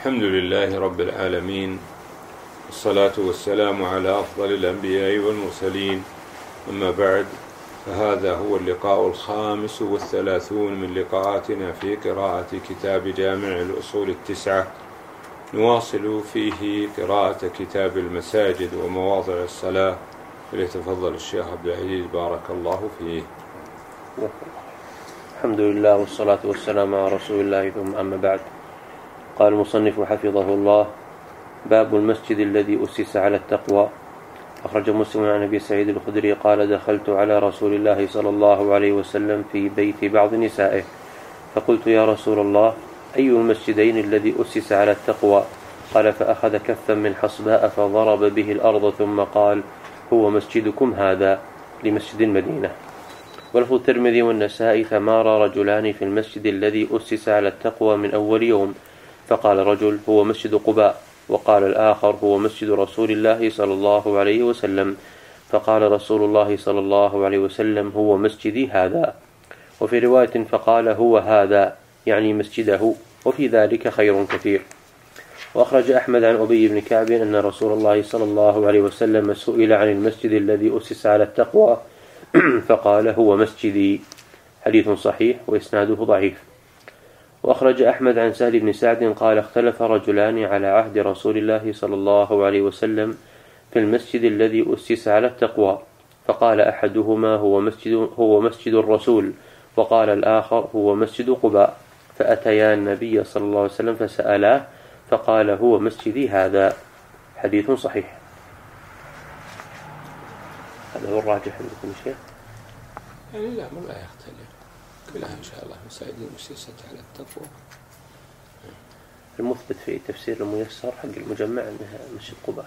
الحمد لله رب العالمين، والصلاة والسلام على أفضل الأنبياء والمرسلين، أما بعد، فهذا هو اللقاء 35 من لقاءاتنا في قراءة كتاب جامع الأصول 9. نواصل فيه قراءة كتاب المساجد ومواضع الصلاة، فليتفضل الشيخ عبد العزيز بارك الله فيه. الحمد لله والصلاة والسلام على رسول الله، ثم أما بعد. قال المصنف حفظه الله: باب المسجد الذي أسس على التقوى. أخرج مسلم عن أبي سعيد الخدري قال: دخلت على رسول الله صلى الله عليه وسلم في بيت بعض نسائه، فقلت: يا رسول الله، أي المسجدين الذي أسس على التقوى؟ قال: فأخذ كفا من حصباء فضرب به الأرض ثم قال: هو مسجدكم هذا، لمسجد المدينة. ولفظ الترمذي والنسائي: فمار رجلان في المسجد الذي أسس على التقوى من أول يوم، فقال رجل: هو مسجد قباء، وقال الآخر: هو مسجد رسول الله صلى الله عليه وسلم، فقال رسول الله صلى الله عليه وسلم: هو مسجدي هذا. وفي رواية: فقال: هو هذا، يعني مسجده، وفي ذلك خير كثير. وأخرج أحمد عن أبي بن كعب أن رسول الله صلى الله عليه وسلم سئل عن المسجد الذي أسس على التقوى فقال: هو مسجدي. حديث صحيح وإسناده ضعيف. وأخرج أحمد عن سهل بن سعد قال: اختلف رجلان على عهد رسول الله صلى الله عليه وسلم في المسجد الذي أسس على التقوى، فقال أحدهما: هو مسجد الرسول، وقال الآخر: هو مسجد قباء، فأتيا النبي صلى الله عليه وسلم فسألاه، فقال: هو مسجدي هذا. حديث صحيح. هذا هو الراجح عندكم شيخ؟ يعني لا يختلف، كلها إن شاء الله مساجد مسست على التقوى. المثبت في تفسير الميسر حق المجمع أنها مسجد قباء.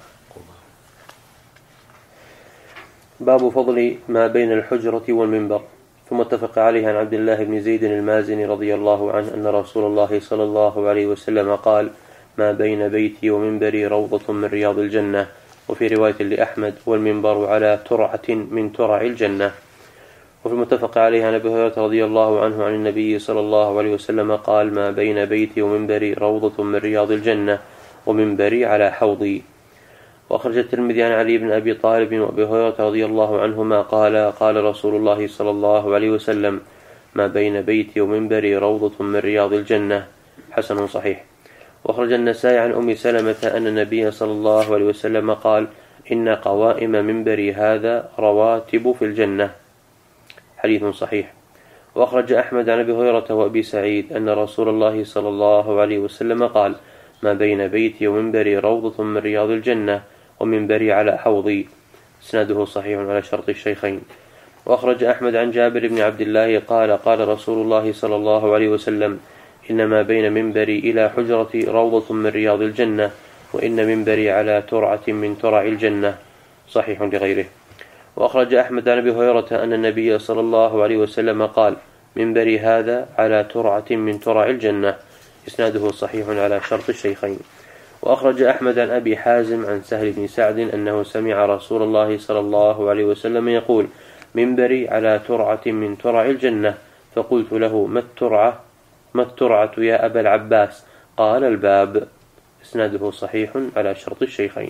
باب فضل ما بين الحجرة والمنبر. ثم اتفق عليه عن عبد الله بن زيد المازني رضي الله عنه أن رسول الله صلى الله عليه وسلم قال: ما بين بيتي ومنبري روضة من رياض الجنة. وفي رواية لأحمد: والمنبر على ترعة من ترع الجنة. وفي المتفق عليه عن أبي هريرة رضي الله عنه عن النبي صلى الله عليه وسلم قال: ما بين بيتي ومنبري روضة من رياض الجنة، ومنبري على حوضي. وأخرج الترمذي عن علي بن أبي طالب وأبي هريرة رضي الله عنهما قال رسول الله صلى الله عليه وسلم: ما بين بيتي ومنبري روضة من رياض الجنة. حسن صحيح. وأخرج النسائي عن أم سلمة أن النبي صلى الله عليه وسلم قال: إن قوائم منبري هذا رواتب في الجنة. حديث صحيح. وأخرج أحمد عن أبي هريرة وأبي سعيد أن رسول الله صلى الله عليه وسلم قال: ما بين بيتي ومنبري روضة من رياض الجنة، ومنبري على حوضي. إسناده صحيح على شرط الشيخين. وأخرج أحمد عن جابر بن عبد الله قال رسول الله صلى الله عليه وسلم: إن ما بين منبري إلى حجرتي روضة من رياض الجنة، وإن منبري على ترعة من ترع الجنة. صحيح لغيره. وأخرج أحمد عن أبي هريرة أن النبي صلى الله عليه وسلم قال: منبري هذا على ترعة من ترع الجنة. إسناده صحيح على شرط الشيخين. وأخرج أحمد عن أبي حازم عن سهل بن سعد أنه سمع رسول الله صلى الله عليه وسلم يقول: منبري على ترعة من ترع الجنة. فقلت له: ما الترعة يا أبا العباس؟ قال: الباب. إسناده صحيح على شرط الشيخين.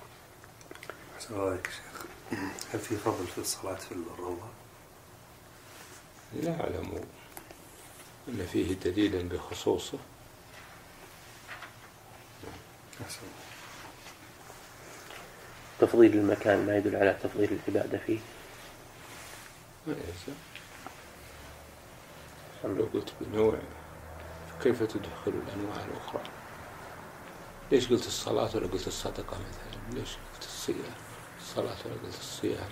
هل في فضل في الصلاة في الروضة؟ لا أعلم أن فيه دليلا بخصوصه. تفضيل المكان ما يدل على تفضيل العبادة فيه. ما يلزم. لو قلت بنوع كيف تدخل الأنواع الأخرى؟ ليش قلت الصلاة ولا قلت الصدقة مثلا؟ ليش قلت الصلاة ولا قلت الصيام؟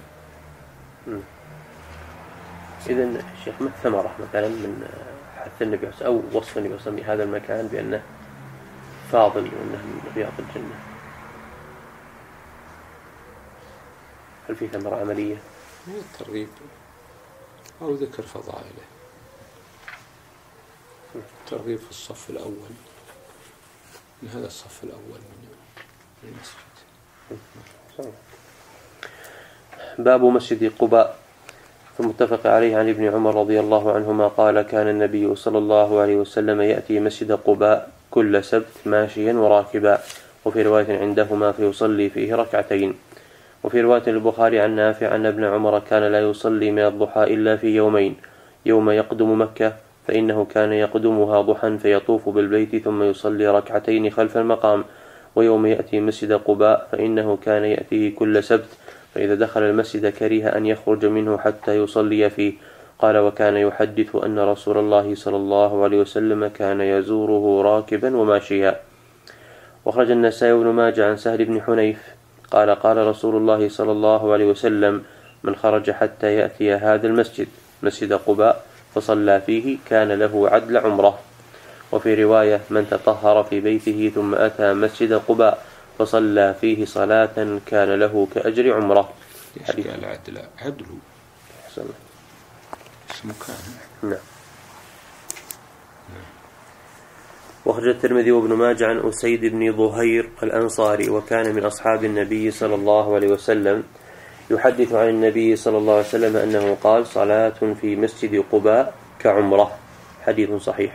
إذن الشيخ ما الثمرة مثلا من حث النبي أو وصف النبي صلى الله عليه وسلم هذا المكان بأنه فاضل وأنه من رياض الجنة؟ هل في ثمرة عملية؟ من الترغيب أو ذكر فضائله، الترغيب في الصف الأول من هذا الصف الأول من المسجد. باب مسجد قباء. ثم اتفق عليه عن ابن عمر رضي الله عنهما قال: كان النبي صلى الله عليه وسلم يأتي مسجد كل سبت ماشيا وراكبا. وفي رواية عندهما فيصلي فيه ركعتين. وفي رواية البخاري عن نافع أن ابن عمر كان لا يصلي من الضحى إلا في يومين: يوم يقدم مكة فإنه كان يقدمها ضحى فيطوف بالبيت ثم يصلي ركعتين خلف المقام، ويوم يأتي مسجد قباء فإنه كان يأتيه كل سبت، فإذا دخل المسجد كره أن يخرج منه حتى يصلي فيه. قال: وكان يحدث أن رسول الله صلى الله عليه وسلم كان يزوره راكبا وماشيا. وخرج النسائي بن ماجه عن سهل بن حنيف قال: قال رسول الله صلى الله عليه وسلم: من خرج حتى يأتي هذا المسجد مسجد قباء فصلى فيه كان له عدل عمره. وفي رواية: من تطهر في بيته ثم أتى مسجد قباء فصلى فيه صلاة كان له كأجر عمره. حديث العدل عدل اسمه كان. نعم. وخرج الترمذي وابن ماجه عن أسيد بن ظهير الأنصاري وكان من أصحاب النبي صلى الله عليه وسلم يحدث عن النبي صلى الله عليه وسلم أنه قال: صلاة في مسجد قباء كعمرة. حديث صحيح.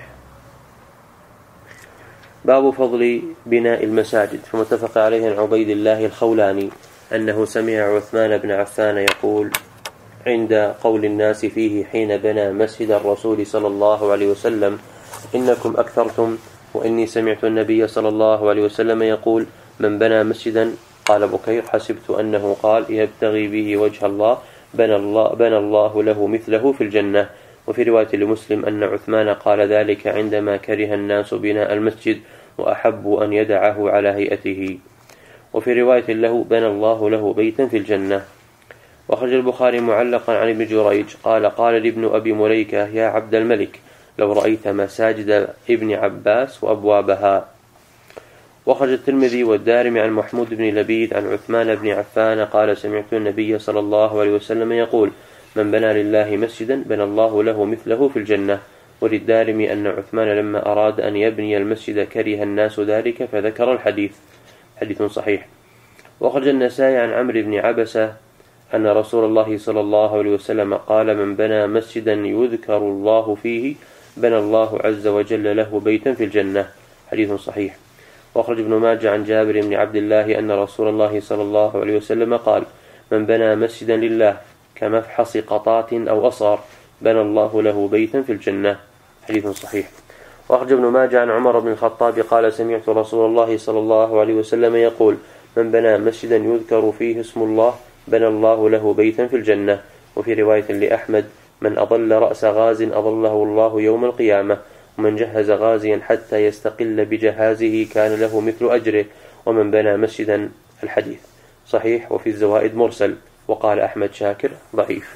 باب فضل بناء المساجد. فمتفق عليه عن عبيد الله الخولاني أنه سمع عثمان بن عفان يقول عند قول الناس فيه حين بنى مسجد الرسول صلى الله عليه وسلم: إنكم أكثرتم، وإني سمعت النبي صلى الله عليه وسلم يقول: من بنى مسجدا، قال بكير: حسبت أنه قال يبتغي به وجه الله بنى الله له مثله في الجنة. وفي رواية لمسلم أن عثمان قال ذلك عندما كره الناس بناء المسجد وأحبوا أن يدعه على هيئته. وفي رواية له: بنى الله له بيتا في الجنة. وخرج البخاري معلقا عن ابن جريج قال: قال لابن أبي مليكة: يا عبد الملك، لو رأيت مساجد ابن عباس وأبوابها. وخرج الترمذي والدارمي عن محمود بن لبيد عن عثمان بن عفان قال: سمعت النبي صلى الله عليه وسلم يقول: من بنى لله مسجدا بنى الله له مثله في الجنة. وللدارمي أن عثمان لما أراد أن يبني المسجد كره الناس ذلك فذكر الحديث. حديث صحيح. وخرج النسائي عن عمرو بن عبسة أن رسول الله صلى الله عليه وسلم قال: من بنى مسجدا يذكر الله فيه بنى الله عز وجل له بيتا في الجنة. حديث صحيح. وأخرج ابن ماجه عن جابر بن عبد الله أن رسول الله صلى الله عليه وسلم قال: من بنى مسجدا لله كمفحص قطات أو أصغر بنى الله له بيتا في الجنة. حديث صحيح. وأخرج ابن ماجه عن عمر بن الخطاب قال: سمعت رسول الله صلى الله عليه وسلم يقول: من بنى مسجدا يذكر فيه اسم الله بنى الله له بيتا في الجنة. وفي رواية لأحمد: من أضل رأس غاز أضله الله يوم القيامة، ومن جهز غازيا حتى يستقل بجهازه كان له مثل أجره، ومن بنى مسجدا. الحديث صحيح. وفي الزوائد مرسل. وقال أحمد شاكر ضعيف.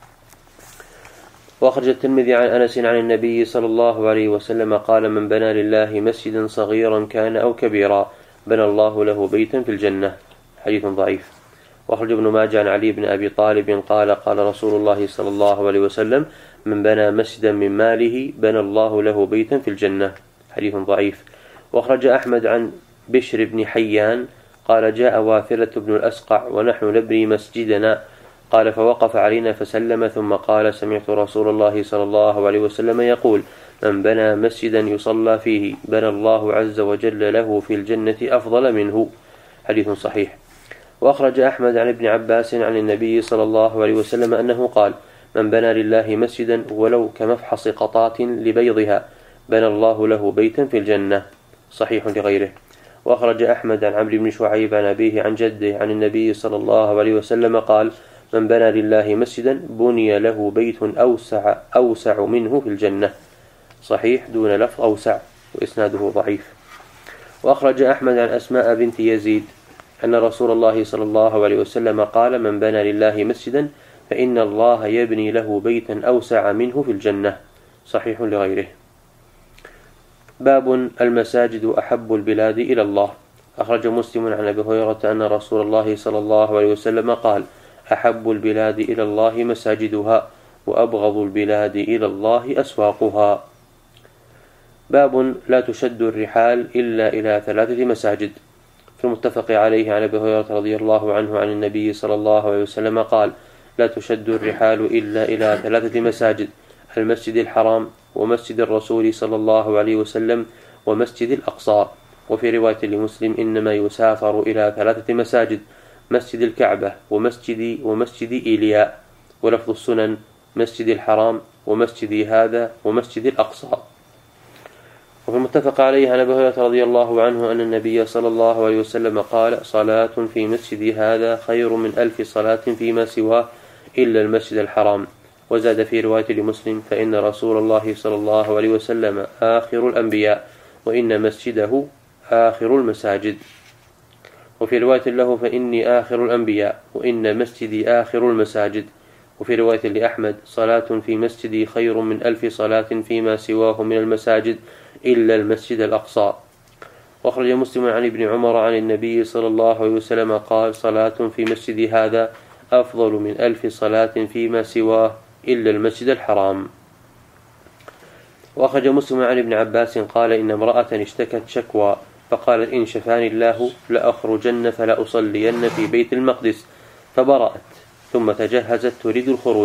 وأخرج الترمذي عن أنس عن النبي صلى الله عليه وسلم قال: من بنى لله مسجدا صغيرا كان أو كبيرا بنى الله له بيتا في الجنة. حديث ضعيف. وأخرج ابن ماجه عن علي بن أبي طالب قال: قال رسول الله صلى الله عليه وسلم: من بنى مسجدا من ماله بنى الله له بيتا في الجنة. حديث ضعيف. وأخرج أحمد عن بشر بن حيان قال: جاء واثلة بن الأسقع ونحن نبني مسجدنا، قال: فوقف علينا فسلم ثم قال: سمعت رسول الله صلى الله عليه وسلم يقول: من بنى مسجدا يصلى فيه بنى الله عز وجل له في الجنة أفضل منه. حديث صحيح. وأخرج أحمد عن ابن عباس عن النبي صلى الله عليه وسلم أنه قال: من بنى لله مسجدا ولو كمفحص قطات لبيضها بنى الله له بيتا في الجنة. صحيح لغيره. وأخرج أحمد عن عمرو بن شعيب عن أبيه عن جده عن النبي صلى الله عليه وسلم قال: من بنى لله مسجدا بني له بيت أوسع منه في الجنة. صحيح دون لفظ أوسع، وإسناده ضعيف. وأخرج أحمد عن أسماء بنت يزيد أن رسول الله صلى الله عليه وسلم قال: من بنى لله مسجدا فإن الله يبني له بيتا أوسع منه في الجنة. صحيح لغيره. باب المساجد أحب البلاد إلى الله. أخرج مسلم عن أبي هريرة أن رسول الله صلى الله عليه وسلم قال: أحب البلاد إلى الله مساجدها، وأبغض البلاد إلى الله أسواقها. باب لا تشد الرحال إلا إلى 3 مساجد. في المتفق عليه عن أبي هريرة رضي الله عنه عن النبي صلى الله عليه وسلم قال: لا تشد الرحال إلا إلى 3 مساجد: المسجد الحرام، ومسجد الرسول صلى الله عليه وسلم، ومسجد الأقصى. وفي رواية لمسلم إنما يسافر إلى 3 مساجد: مسجد الكعبة ومسجد إيلياء. ولفظ السنن: مسجد الحرام ومسجد هذا ومسجد الأقصى. وفي المتفق عليه عن أبي هريرة رضي الله عنه أن النبي صلى الله عليه وسلم قال: صلاة في مسجد هذا خير من 1000 صلاة فيما سواه إلا المسجد الحرام. وزاد في رواية لمسلم: فإن رسول الله صلى الله عليه وسلم آخر الأنبياء وإن مسجده آخر المساجد. وفي رواية له: فإني آخر الأنبياء وإن مسجدي آخر المساجد. وفي رواية لأحمد: صلاة في مسجدي خير من 1000 صلاة فيما سواه من المساجد إلا المسجد الأقصى. وأخرج مسلم عن ابن عمر عن النبي صلى الله عليه وسلم قال: صلاة في مسجد هذا أفضل من 1000 صلاة فيما سواه إلا المسجد الحرام. وأخرج مسلم عن ابن عباس قال: إن امرأة اشتكت شكوى فقالت: إن شفاني الله لأخرجن فلأصلين في بيت المقدس، فبرأت ثم تجهزت تريد الخروج،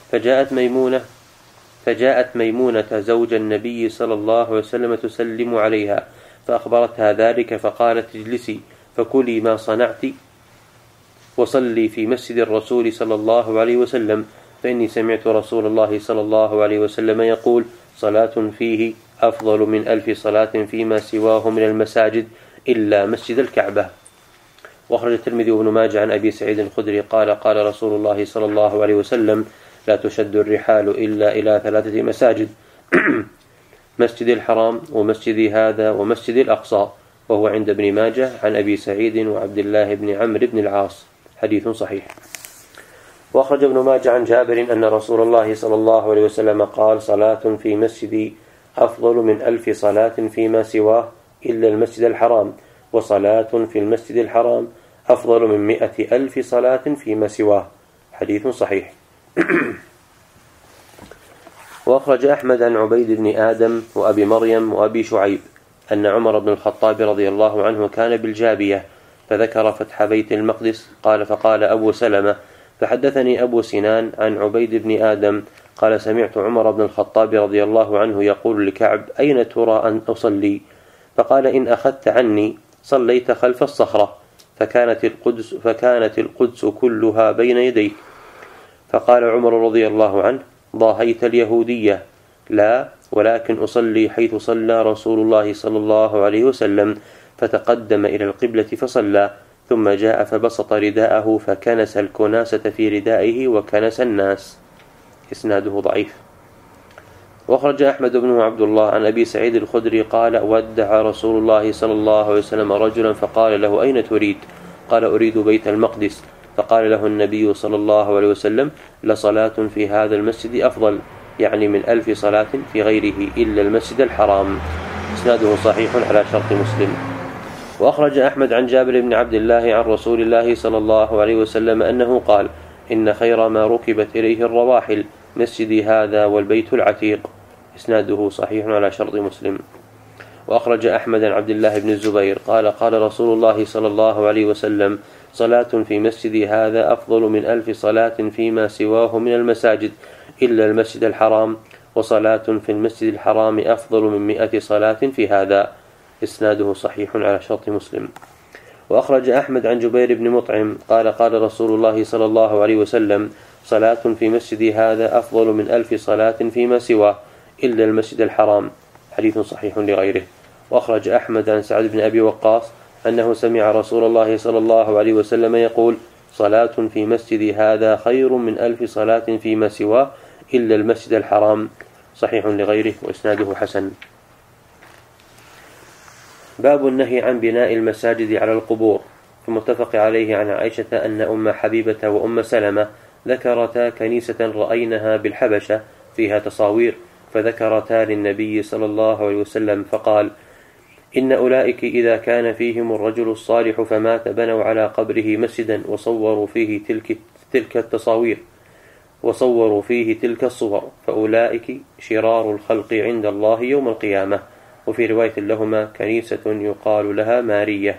فجاءت ميمونة زوج النبي صلى الله عليه وسلم تسلم عليها، فأخبرتها ذلك، فقالت: اجلسي فكلي ما صنعت وصلي في مسجد الرسول صلى الله عليه وسلم، فإني سمعت رسول الله صلى الله عليه وسلم يقول: صلاة فيه أفضل من 1000 صلاة فيما سواه من المساجد إلا مسجد الكعبة. وأخرج الترمذي وابن ماجه عن أبي سعيد الخدري قال: قال رسول الله صلى الله عليه وسلم: لا تشد الرحال إلا إلى 3 مساجد: مسجد الحرام ومسجد هذا ومسجد الأقصى. وهو عند ابن ماجه عن أبي سعيد وعبد الله بن عمرو بن العاص، حديث صحيح. وأخرج ابن ماجه عن جابر أن رسول الله صلى الله عليه وسلم قال: صلاة في مسجدي أفضل من 1000 صلاة فيما سواه إلا المسجد الحرام، وصلاة في المسجد الحرام أفضل من 100,000 صلاة فيما سواه، حديث صحيح. وأخرج أحمد عن عبيد بن آدم وأبي مريم وأبي شعيب أن عمر بن الخطاب رضي الله عنه كان بالجابية فذكر فتح بيت المقدس، قال: فقال أبو سلمة: فحدثني أبو سنان عن عبيد بن آدم قال: سمعت عمر بن الخطاب رضي الله عنه يقول لكعب: أين ترى أن أصلي؟ فقال: إن أخذت عني صليت خلف الصخرة، فكانت القدس كلها بين يديك. فقال عمر رضي الله عنه: ضاهيت اليهودية. لا، ولكن أصلي حيث صلى رسول الله صلى الله عليه وسلم. فتقدم إلى القبلة فصلى، ثم جاء فبسط رداءه فكنس الكناسة في ردائه وكنس الناس. إسناده ضعيف. وأخرج أحمد بن عبد الله عن أبي سعيد الخدري قال: ودع رسول الله صلى الله عليه وسلم رجلا فقال له: أين تريد؟ قال: أريد بيت المقدس. فقال له النبي صلى الله عليه وسلم: لصلاة في هذا المسجد أفضل، يعني من 1000 صلاة في غيره إلا المسجد الحرام. إسناده صحيح على شرط مسلم. وأخرج أحمد عن جابر بن عبد الله عن رسول الله صلى الله عليه وسلم أنه قال: إن خير ما ركبت إليه الرواحل مسجدي هذا والبيت العتيق. إسناده صحيح على شرط مسلم. وأخرج أحمد عن عبد الله بن الزبير قال: قال رسول الله صلى الله عليه وسلم: صلاة في مسجدي هذا أفضل من 1000 صلاة فيما سواه من المساجد إلا المسجد الحرام، وصلاة في المسجد الحرام أفضل من 100 صلاة في هذا. إسناده صحيح على شرط مسلم. وأخرج أحمد عن جبير بن مطعم قال: قال رسول الله صلى الله عليه وسلم: صلاة في مسجدي هذا أفضل من 1000 صلاة فيما سواه إلا المسجد الحرام، حديث صحيح لغيره. وأخرج أحمد عن سعد بن أبي وقاص أنه سمع رسول الله صلى الله عليه وسلم يقول: صلاة في مسجدي هذا خير من 1000 صلاة فيما سواه إلا المسجد الحرام، صحيح لغيره، وإسناده حسن. باب النهي عن بناء المساجد على القبور. فمتفق عليه عن عائشة أن أم حبيبة وأم سلمة ذكرتا كنيسة رأينها بالحبشة فيها تصاوير، فذكرتا للنبي صلى الله عليه وسلم فقال: إن أولئك إذا كان فيهم الرجل الصالح فمات بنوا على قبره مسجدا وصوروا فيه تلك التصاوير وصوروا فيه تلك الصور، فأولئك شرار الخلق عند الله يوم القيامة. وفي رواية لهما: كنيسة يقال لها مارية.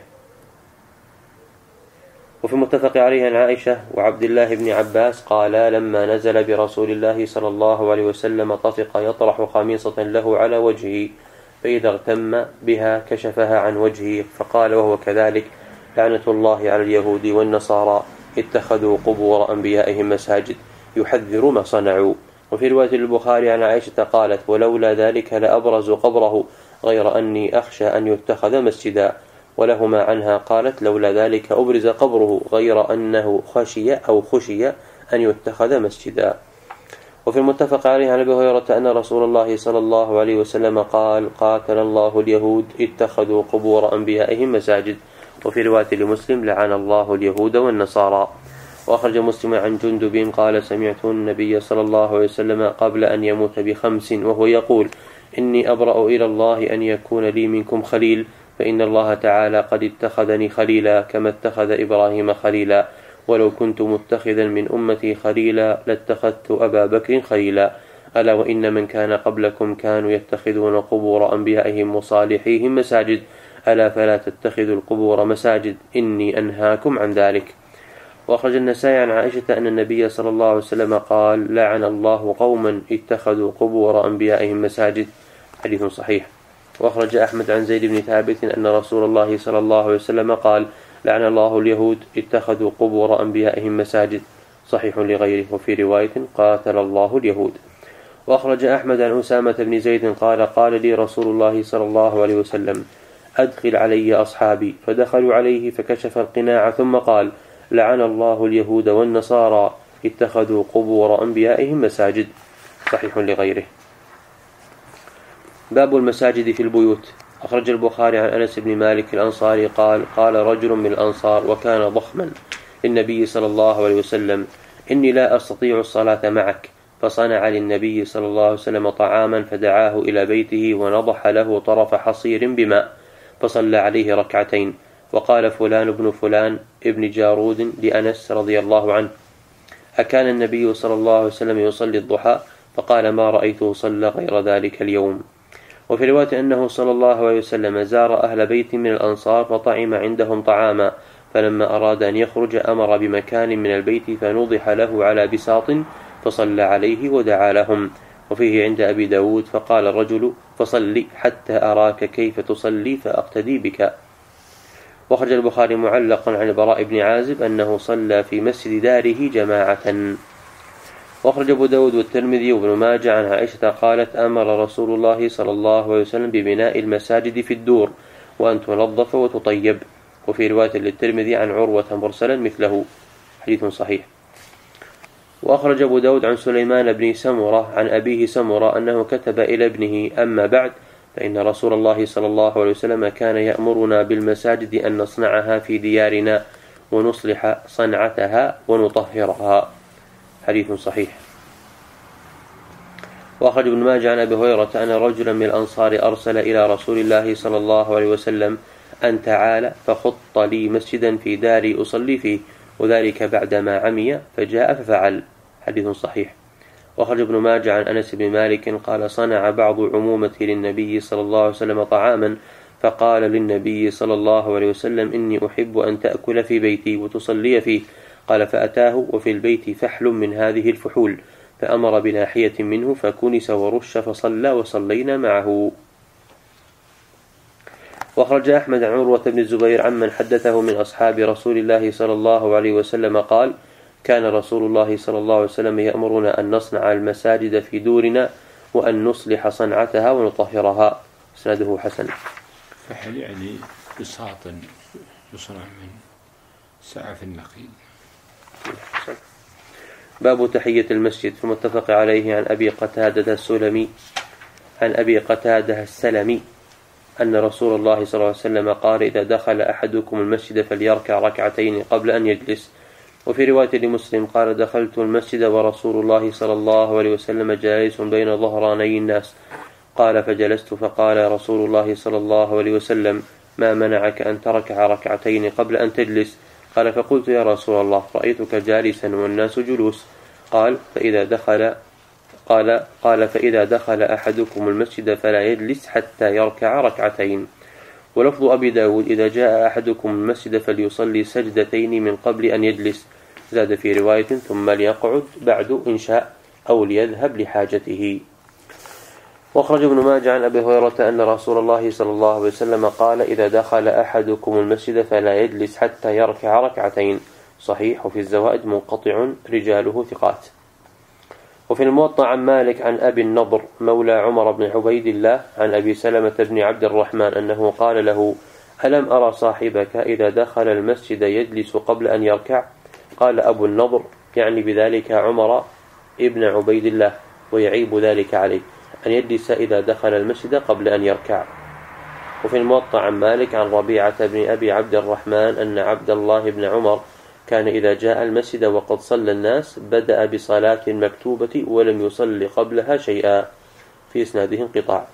وفي المتفق عليه عن عائشة وعبد الله بن عباس قالا: لما نزل برسول الله صلى الله عليه وسلم طفق يطرح خميصة له على وجهه، فإذا اغتم بها كشفها عن وجهه فقال وهو كذلك: لعنة الله على اليهود والنصارى اتخذوا قبور أنبيائهم مساجد، يحذر ما صنعوا. وفي رواية البخاري عن عائشة قالت: ولولا ذلك لأبرزوا قبره غير أني أخشى أن يتخذ مسجدا. ولهما عنها قالت: لولا ذلك أبرز قبره غير أنه خشي أن يتخذ مسجدا. وفي المتفق عليه عن أبي هريرة أن رسول الله صلى الله عليه وسلم قال: قاتل الله اليهود اتخذوا قبور أنبيائهم مساجد. وفي رواية لمسلم: لعن الله اليهود والنصارى. وأخرج مسلم عن جندب قال: سمعت النبي صلى الله عليه وسلم قبل أن يموت ب5 وهو يقول: إني أبرأ إلى الله أن يكون لي منكم خليل، فإن الله تعالى قد اتخذني خليلا كما اتخذ إبراهيم خليلا، ولو كنت متخذا من أمتي خليلا لاتخذت أبا بكر خليلا. ألا وإن من كان قبلكم كانوا يتخذون قبور أنبيائهم وصالحيهم مساجد، ألا فلا تتخذوا القبور مساجد، إني أنهاكم عن ذلك. وأخرج النسائي عن عائشة أن النبي صلى الله عليه وسلم قال: لعن الله قوما اتخذوا قبور أنبيائهم مساجد. حديث صحيح. وأخرج أحمد عن زيد بن ثابت أن رسول الله صلى الله عليه وسلم قال: لعن الله اليهود اتخذوا قبور أنبيائهم مساجد. صحيح لغيره. وفي رواية: قاتل الله اليهود. وأخرج أحمد عن أسامة بن زيد قال: قال لي رسول الله صلى الله عليه وسلم: أدخل علي أصحابي، فدخلوا عليه فكشف القناع ثم قال: لعن الله اليهود والنصارى اتخذوا قبور أنبيائهم مساجد. صحيح لغيره. باب المساجد في البيوت. أخرج البخاري عن أنس بن مالك الأنصاري قال: قال رجل من الأنصار وكان ضخما للنبي صلى الله عليه وسلم: إني لا أستطيع الصلاة معك. فصنع للنبي صلى الله عليه وسلم طعاما فدعاه إلى بيته ونضح له طرف حصير بماء فصلى عليه ركعتين. وقال فلان بن فلان ابن جارود لأنس رضي الله عنه: أكان النبي صلى الله عليه وسلم يصلي الضحى؟ فقال: ما رأيته صلى غير ذلك اليوم. وفي رواية أنه صلى الله عليه وسلم زار أهل بيت من الأنصار فطعم عندهم طعاما، فلما أراد أن يخرج أمر بمكان من البيت فنضح له على بساط فصلى عليه ودعا لهم. وفيه عند أبي داود: فقال الرجل: فصلي حتى أراك كيف تصلي فأقتدي بك. وخرج البخاري معلقا عن البراء بن عازب أنه صلى في مسجد داره جماعة. وأخرج أبو داود والترمذي وابن ماجه عن عائشة قالت: أمر رسول الله صلى الله عليه وسلم ببناء المساجد في الدور وأن تنظف وتطيب. وفي رواية للترمذي عن عروة مرسلا مثله. حديث صحيح. وأخرج أبو داود عن سليمان بن سمرة عن أبيه سمرة أنه كتب إلى ابنه: أما بعد، فإن رسول الله صلى الله عليه وسلم كان يأمرنا بالمساجد أن نصنعها في ديارنا ونصلح صنعتها ونطهرها. حديث صحيح. وأخرج ابن ماجه عن أبي هريرة أن رجلا من الأنصار أرسل إلى رسول الله صلى الله عليه وسلم: أن تعالى فخط لي مسجدا في داري أصلي فيه، وذلك بعدما عمي، فجاء ففعل. حديث صحيح. وأخرج ابن ماجه عن أنس بن مالك قال: صنع بعض عمومتي للنبي صلى الله عليه وسلم طعاما، فقال للنبي صلى الله عليه وسلم: إني أحب أن تأكل في بيتي وتصلي فيه. قال: فأتاه وفي البيت فحل من هذه الفحول، فأمر بناحية منه فكنس ورش فصلى وصلينا معه. وأخرج أحمد عن عروة بن الزبير عمن حدثه من أصحاب رسول الله صلى الله عليه وسلم قال: كان رسول الله صلى الله عليه وسلم يأمرنا أن نصنع المساجد في دورنا وأن نصلح صنعتها ونطهرها. إسناده حسن. فحل يعني بساط يصنع من سعف النخيل. باب تحية المسجد. ثم اتفق عليه عن أبي قتادة السلمي أن رسول الله صلى الله عليه وسلم قال: إذا دخل أحدكم المسجد فليركع ركعتين قبل أن يجلس. وفي رواية لمسلم قال: دخلت المسجد ورسول الله صلى الله عليه وسلم جالس بين ظهراني الناس. قال: فجلست، فقال رسول الله صلى الله عليه وسلم: ما منعك أن تركع ركعتين قبل أن تجلس؟ قال: فقلت: يا رسول الله، رأيتك جالسا والناس جلوس. قال: فإذا دخل أحدكم المسجد فلا يجلس حتى يركع ركعتين. ولفظ أبي داود: إذا جاء أحدكم المسجد فليصلي سجدتين من قبل أن يجلس. زاد في رواية: ثم ليقعد بعد إن شاء، أو ليذهب لحاجته. وأخرج ابن ماجه عن أبي هريرة أن رسول الله صلى الله عليه وسلم قال إذا دخل أحدكم المسجد فلا يجلس حتى يركع ركعتين. صحيح. وفي الزوائد منقطع رجاله ثقات. وفي الموطأ عن مالك عن أبي النضر مولى عمر بن عبيد الله عن أبي سلمة بن عبد الرحمن أنه قال له ألم أرى صاحبك إذا دخل المسجد يجلس قبل أن يركع؟ قال أبو النضر يعني بذلك عمر ابن عبيد الله، ويعيب ذلك عليه أن يجلس إذا دخل المسجد قبل أن يركع. وفي الموطأ عن مالك عن ربيعة بن أبي عبد الرحمن أن عبد الله بن عمر كان إذا جاء المسجد وقد صلى الناس بدأ بصلاة مكتوبة ولم يصل قبلها شيئا. في إسناده انقطاع.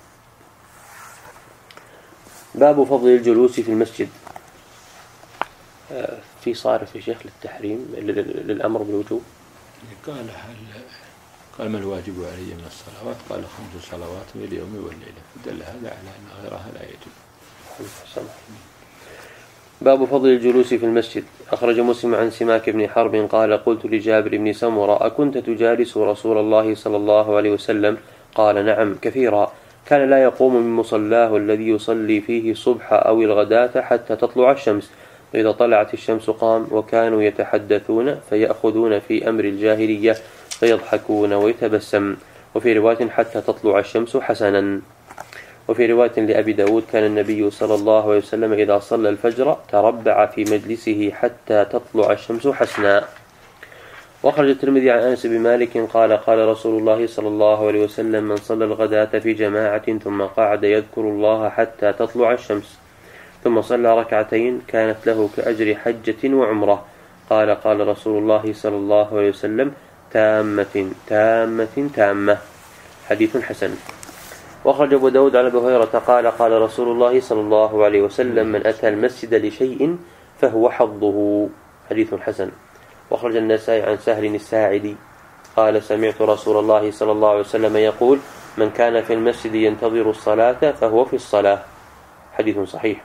باب فضل الجلوس في المسجد. في صارف يا شيخ للتحريم للأمر بالوجوب. قال ما الواجب علي من الصلوات؟ قال 5 صلوات من اليوم والليلة، فدل هذا على أن غيرها لا يجب. باب فضل الجلوس في المسجد. أخرج مسلم عن سماك بن حرب قال قلت لجابر بن سمرة أكنت تجالس رسول الله صلى الله عليه وسلم؟ قال نعم كثيرا، كان لا يقوم من مصلاه الذي يصلي فيه الصبح أو الغداة حتى تطلع الشمس، وإذا طلعت الشمس قام، وكانوا يتحدثون فيأخذون في أمر الجاهلية فيضحكون ويتبسم. وفي رواية حتى تطلع الشمس حسنا. وفي رواية لأبي داود كان النبي صلى الله عليه وسلم إذا صلى الفجر تربع في مجلسه حتى تطلع الشمس حسنا. وأخرج الترمذي عن أنس بن مالك قال قال رسول الله صلى الله عليه وسلم من صلى الغداة في جماعة ثم قعد يذكر الله حتى تطلع الشمس ثم صلى ركعتين كانت له كأجر حجة وعمرة. قال قال رسول الله صلى الله عليه وسلم تامة تامة تامة. حديث حسن. وأخرج أبو داود عن أبي هريرة قال قال رسول الله صلى الله عليه وسلم من أتى المسجد لشيء فهو حظه. حديث حسن. وأخرج النسائي عن سهل الساعدي قال سمعت رسول الله صلى الله عليه وسلم يقول من كان في المسجد ينتظر الصلاة فهو في الصلاة. حديث صحيح.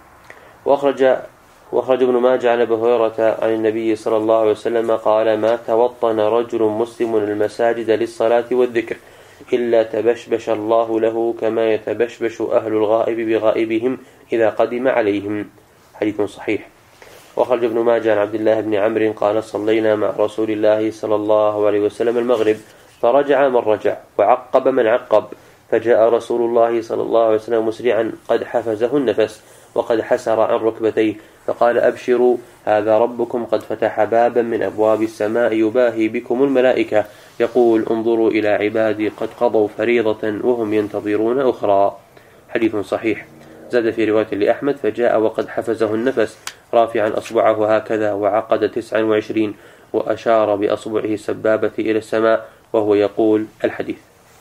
وأخرج ابن ماجه عن أبي هريرة عن النبي صلى الله عليه وسلم قال ما توطن رجل مسلم المساجد للصلاة والذكر إلا تبشبش الله له كما يتبشبش أهل الغائب بغائبهم إذا قدم عليهم. حديث صحيح. وأخرج ابن ماجه عن عبد الله بن عمرو قال صلينا مع رسول الله صلى الله عليه وسلم المغرب فرجع من رجع وعقب من عقب، فجاء رسول الله صلى الله عليه وسلم مسرعا قد حفزه النفس وقد حسر عن ركبتيه، فقال أبشروا هذا ربكم قد فتح بابا من أبواب السماء يباهي بكم الملائكة يقول انظروا إلى عبادي قد قضوا فريضة وهم ينتظرون أخرى. حديث صحيح. زاد في رواية لأحمد فجاء وقد حفزه النفس رافعا أصبعه هكذا وعقد 29 وأشار بأصبعه السبابة إلى السماء وهو يقول الحديث.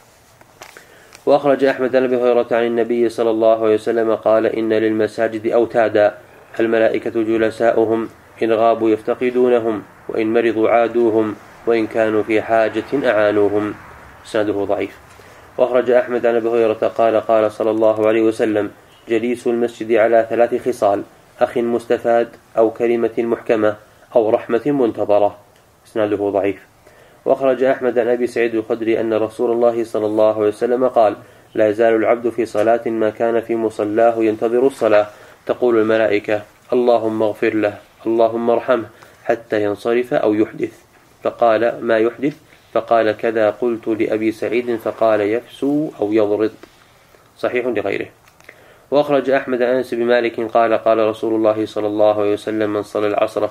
وأخرج أحمد عن أبي هريرة عن النبي صلى الله عليه وسلم قال إن للمساجد أوتادا الملائكة جلساؤهم إن غابوا يفتقدونهم وإن مرضوا عادوهم وإن كانوا في حاجة أعانوهم. سنده ضعيف. وأخرج أحمد عن أبي هريرة قال قال صلى الله عليه وسلم جليس المسجد على 3 خصال أخ مستفاد أو كلمة محكمة أو رحمة منتظرة. سنده ضعيف. وأخرج أحمد عن أبي سعيد الخدري أن رسول الله صلى الله عليه وسلم قال لا يزال العبد في صلاة ما كان في مصلاه ينتظر الصلاة تقول الملائكة اللهم اغفر له اللهم ارحمه حتى ينصرف أو يحدث، فقال ما يحدث؟ فقال كذا قلت لأبي سعيد فقال يفسو أو يضرط. صحيح لغيره. وأخرج أحمد عن أنس بن مالك قال قال رسول الله صلى الله عليه وسلم من صلى العصر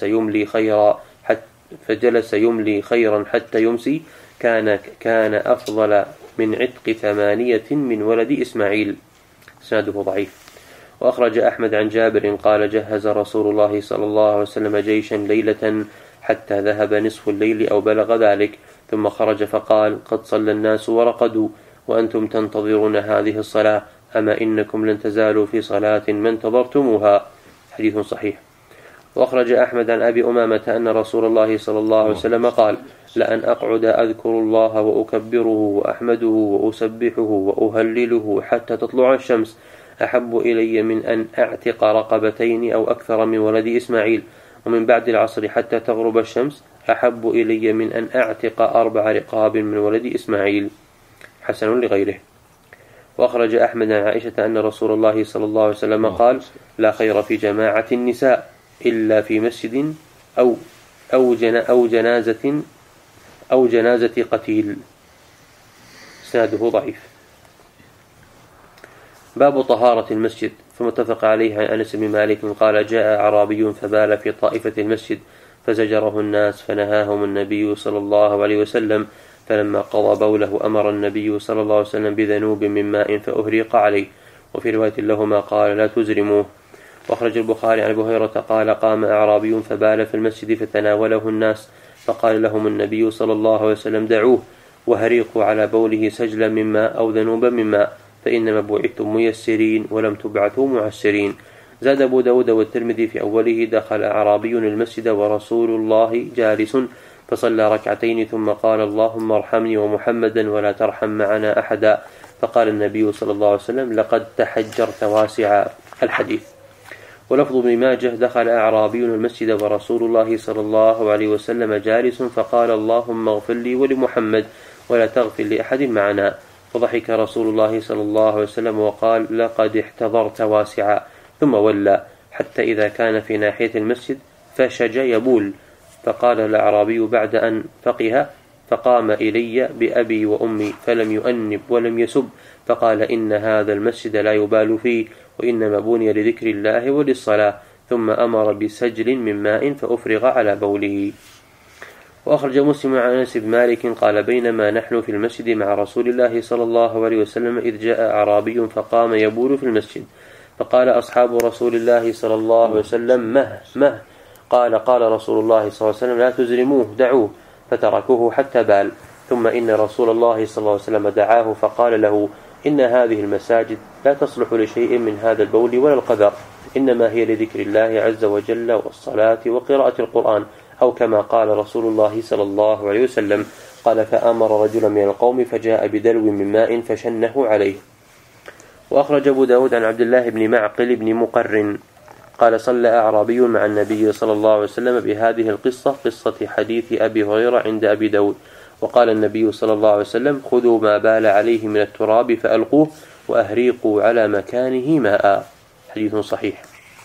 فجلس يملي خيرا حتى يمسي كان أفضل من عتق 8 من ولد إسماعيل. سنده ضعيف. وأخرج أحمد عن جابر قال جهز رسول الله صلى الله عليه وسلم جيشا ليلة حتى ذهب نصف الليل أو بلغ ذلك ثم خرج فقال قد صلى الناس ورقدوا وأنتم تنتظرون هذه الصلاة أما إنكم لن تزالوا في صلاة ما انتظرتموها. حديث صحيح. وأخرج أحمد عن أبي أمامة أن رسول الله صلى الله عليه وسلم قال لأن أقعد أذكر الله وأكبره وأحمده وأسبحه وأهلله حتى تطلع الشمس أحب إلي من أن أعتق رقبتين أو أكثر من ولد إسماعيل، ومن بعد العصر حتى تغرب الشمس أحب إلي من أن أعتق 4 رقاب من ولد إسماعيل. حسن لغيره. وأخرج أحمد عن عائشة أن رسول الله صلى الله عليه وسلم قال لا خير في جماعة النساء إلا في مسجد أو جنازة قتيل. إسناده ضعيف. باب طهارة المسجد. فمتفق عليه عن أنس بن مالك قال جاء أعرابي فبال في طائفة المسجد فزجره الناس فنهاهم النبي صلى الله عليه وسلم، فلما قضى بوله أمر النبي صلى الله عليه وسلم بذنوب من ماء فأهريق عليه. وفي رواية لهما قال لا تزرموه. وأخرج البخاري عن أبي هريرة قال قام أعرابي فبال في المسجد فتناوله الناس فقال لهم النبي صلى الله عليه وسلم دعوه وهريقوا على بوله سجلا من ماء أو ذنوبا من ماء، فإنما بعثتم ميسرين ولم تبعثوا معسرين. زاد أبو داود والترمذي في أوله دخل أعرابي المسجد ورسول الله جالس فصلى ركعتين ثم قال اللهم ارحمني ومحمدا ولا ترحم معنا أحدا، فقال النبي صلى الله عليه وسلم لقد تحجرت واسعا. الحديث. ولفظ ابن ماجه دخل أعرابي المسجد ورسول الله صلى الله عليه وسلم جالس فقال اللهم اغفر لي ولمحمد ولا تغفر لأحد معنا، فضحك رسول الله صلى الله عليه وسلم وقال لقد احتضرت واسعا، ثم ولى حتى إذا كان في ناحية المسجد فشج يبول، فقال الأعرابي بعد أن فقه فقام إلي بأبي وأمي فلم يؤنب ولم يسب، فقال إن هذا المسجد لا يبال فيه وإنما بني لذكر الله وللصلاة، ثم أمر بسجل من ماء فأفرغ على بوله. وأخرج مسلم عن أنس بن مالك قال بينما نحن في المسجد مع رسول الله صلى الله عليه وسلم إذ جاء أعرابي فقام يبول في المسجد، فقال أصحاب رسول الله صلى الله عليه وسلم مه قال رسول الله صلى الله عليه وسلم لا تزرموه دعوه، فتركوه حتى بال. ثم إن رسول الله صلى الله عليه وسلم دعاه فقال له إن هذه المساجد لا تصلح لشيء من هذا البول ولا القذر، إنما هي لذكر الله عز وجل والصلاة وقراءة القرآن، أو كما قال رسول الله صلى الله عليه وسلم. قال فأمر رجلا من القوم فجاء بدلو من ماء فشنه عليه. وأخرج أبو داود عن عبد الله بن معقل بن مقرن قال صلى أعرابي مع النبي صلى الله عليه وسلم بهذه القصة قصة حديث أبي هريرة عند أبي داود، وقال النبي صلى الله عليه وسلم خذوا ما بال عليه من التراب فألقوه وأهريقوا على مكانه ماء. حديث صحيح.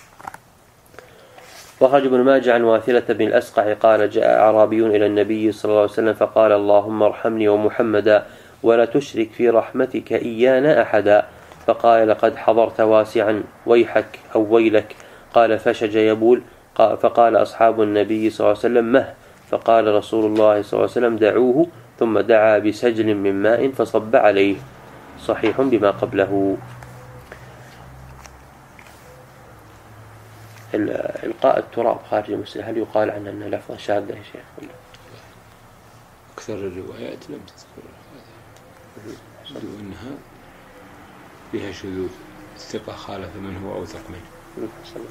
وخرج ابن ماجه عن واثلة بن الأسقع قال جاء أعرابي إلى النبي صلى الله عليه وسلم فقال اللهم ارحمني ومحمدا ولا تشرك في رحمتك إيانا أحدا، فقال لقد حضرت واسعا ويحك أو ويلك، قال فشج يبول، فقال أصحاب النبي صلى الله عليه وسلم مه، فقال رسول الله صلى الله عليه وسلم دعوه، ثم دعا بسجل من ماء فصب عليه. صحيح بما قبله. إلقاء التراب خارج المسجد هل يقال عنه أنه لفظ شاذ يا شيخ؟ أكثر الروايات لم تذكر هذا، أنها فيها شذوذ، الثقة خالف من هو أوثق منه.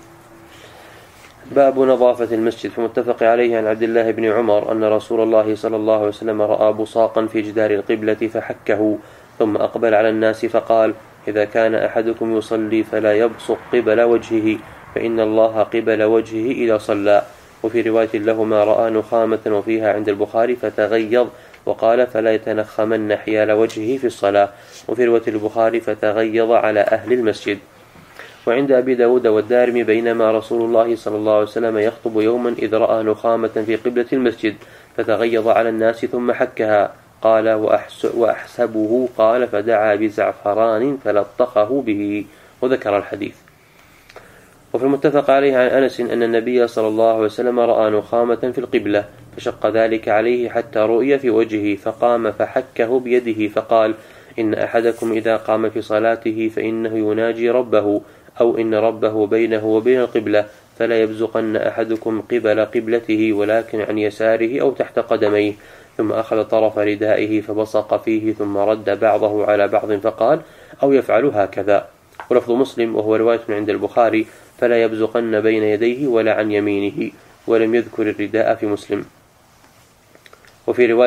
باب نظافة المسجد. فمتفق عليه عن عبد الله بن عمر أن رسول الله صلى الله عليه وسلم رأى بصاقا في جدار القبلة فحكه، ثم أقبل على الناس فقال إذا كان أحدكم يصلي فلا يبصق قبل وجهه فإن الله قبل وجهه إذا صلى. وفي رواية لهما رأى نخامة وفيها عند البخاري فتغيظ، وقال فلا يتنخمن حيال وجهه في الصلاة. وفي رواية البخاري فتغيظ على أهل المسجد. وعند أبي داود والدارمي بينما رسول الله صلى الله عليه وسلم يخطب يوما إذ رأى نخامة في قبلة المسجد فتغيظ على الناس ثم حكها، قال وأحسبه قال فدعا بزعفران فلطخه به، وذكر الحديث. وفي المتفق عليه عن أنس أن النبي صلى الله عليه وسلم رأى نخامة في القبلة فشق ذلك عليه حتى رؤي في وجهه، فقام فحكه بيده فقال إن أحدكم إذا قام في صلاته فإنه يناجي ربه، أو إن ربه بينه وبين القبلة، فلا يبزقن أحدكم قبل قبلته ولكن عن يساره أو تحت قدميه. ثم أخذ طرف ردائه فبصق فيه ثم رد بعضه على بعض فقال أو يفعل هكذا. ولفظ مسلم وهو رواية عند البخاري فلا يبزقن بين يديه ولا عن يمينه، ولم يذكر الرداء في مسلم. وفي رواية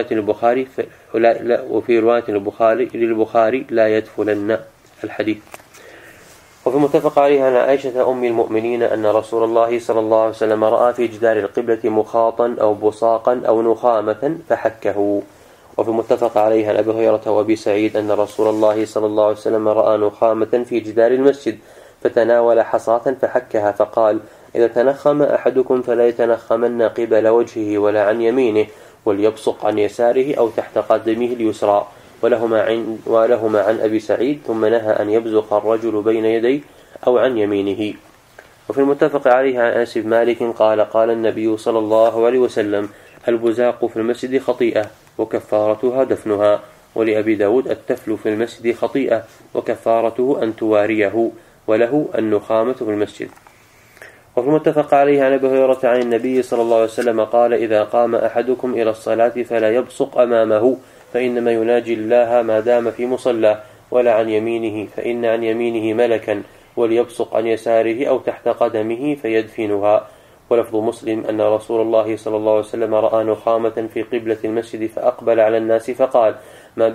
للبخاري لا يدفلن. الحديث. وفي متفق عليه عن عائشة أم المؤمنين أن رسول الله صلى الله عليه وسلم رأى في جدار القبلة مخاطا أو بصاقا أو نخامة فحكه. وفي المتفق عليه عن أبي هريرة وأبي سعيد أن رسول الله صلى الله عليه وسلم رأى نخامة في جدار المسجد فتناول حصاة فحكها فقال: إذا تنخم أحدكم فلا يتنخمن قبل وجهه ولا عن يمينه، وليبصق عن يساره أو تحت قدمه اليسرى. ولهما عن أبي سعيد: ثم نهى أن يبزق الرجل بين يديه أو عن يمينه. وفي المتفق عليه عن أنس بن مالك قال: قال النبي صلى الله عليه وسلم: البزاق في المسجد خطيئة وكفارتها دفنها. ولأبي داود: التفل في المسجد خطيئة وكفارته أن تواريه. وله النخامة في المسجد. وفي المتفق عليه عن أبي هريرة عن النبي صلى الله عليه وسلم قال: إذا قام أحدكم إلى الصلاة فلا يبصق أمامه فإنما يناجي الله ما دام في مصلاه، ولا عن يمينه فإن عن يمينه ملكا، وليبصق عن يساره أو تحت قدمه فيدفنها. ولفظ مسلم أن رسول الله صلى الله عليه وسلم رأى نخامة في قبلة المسجد فأقبل على الناس فقال: ما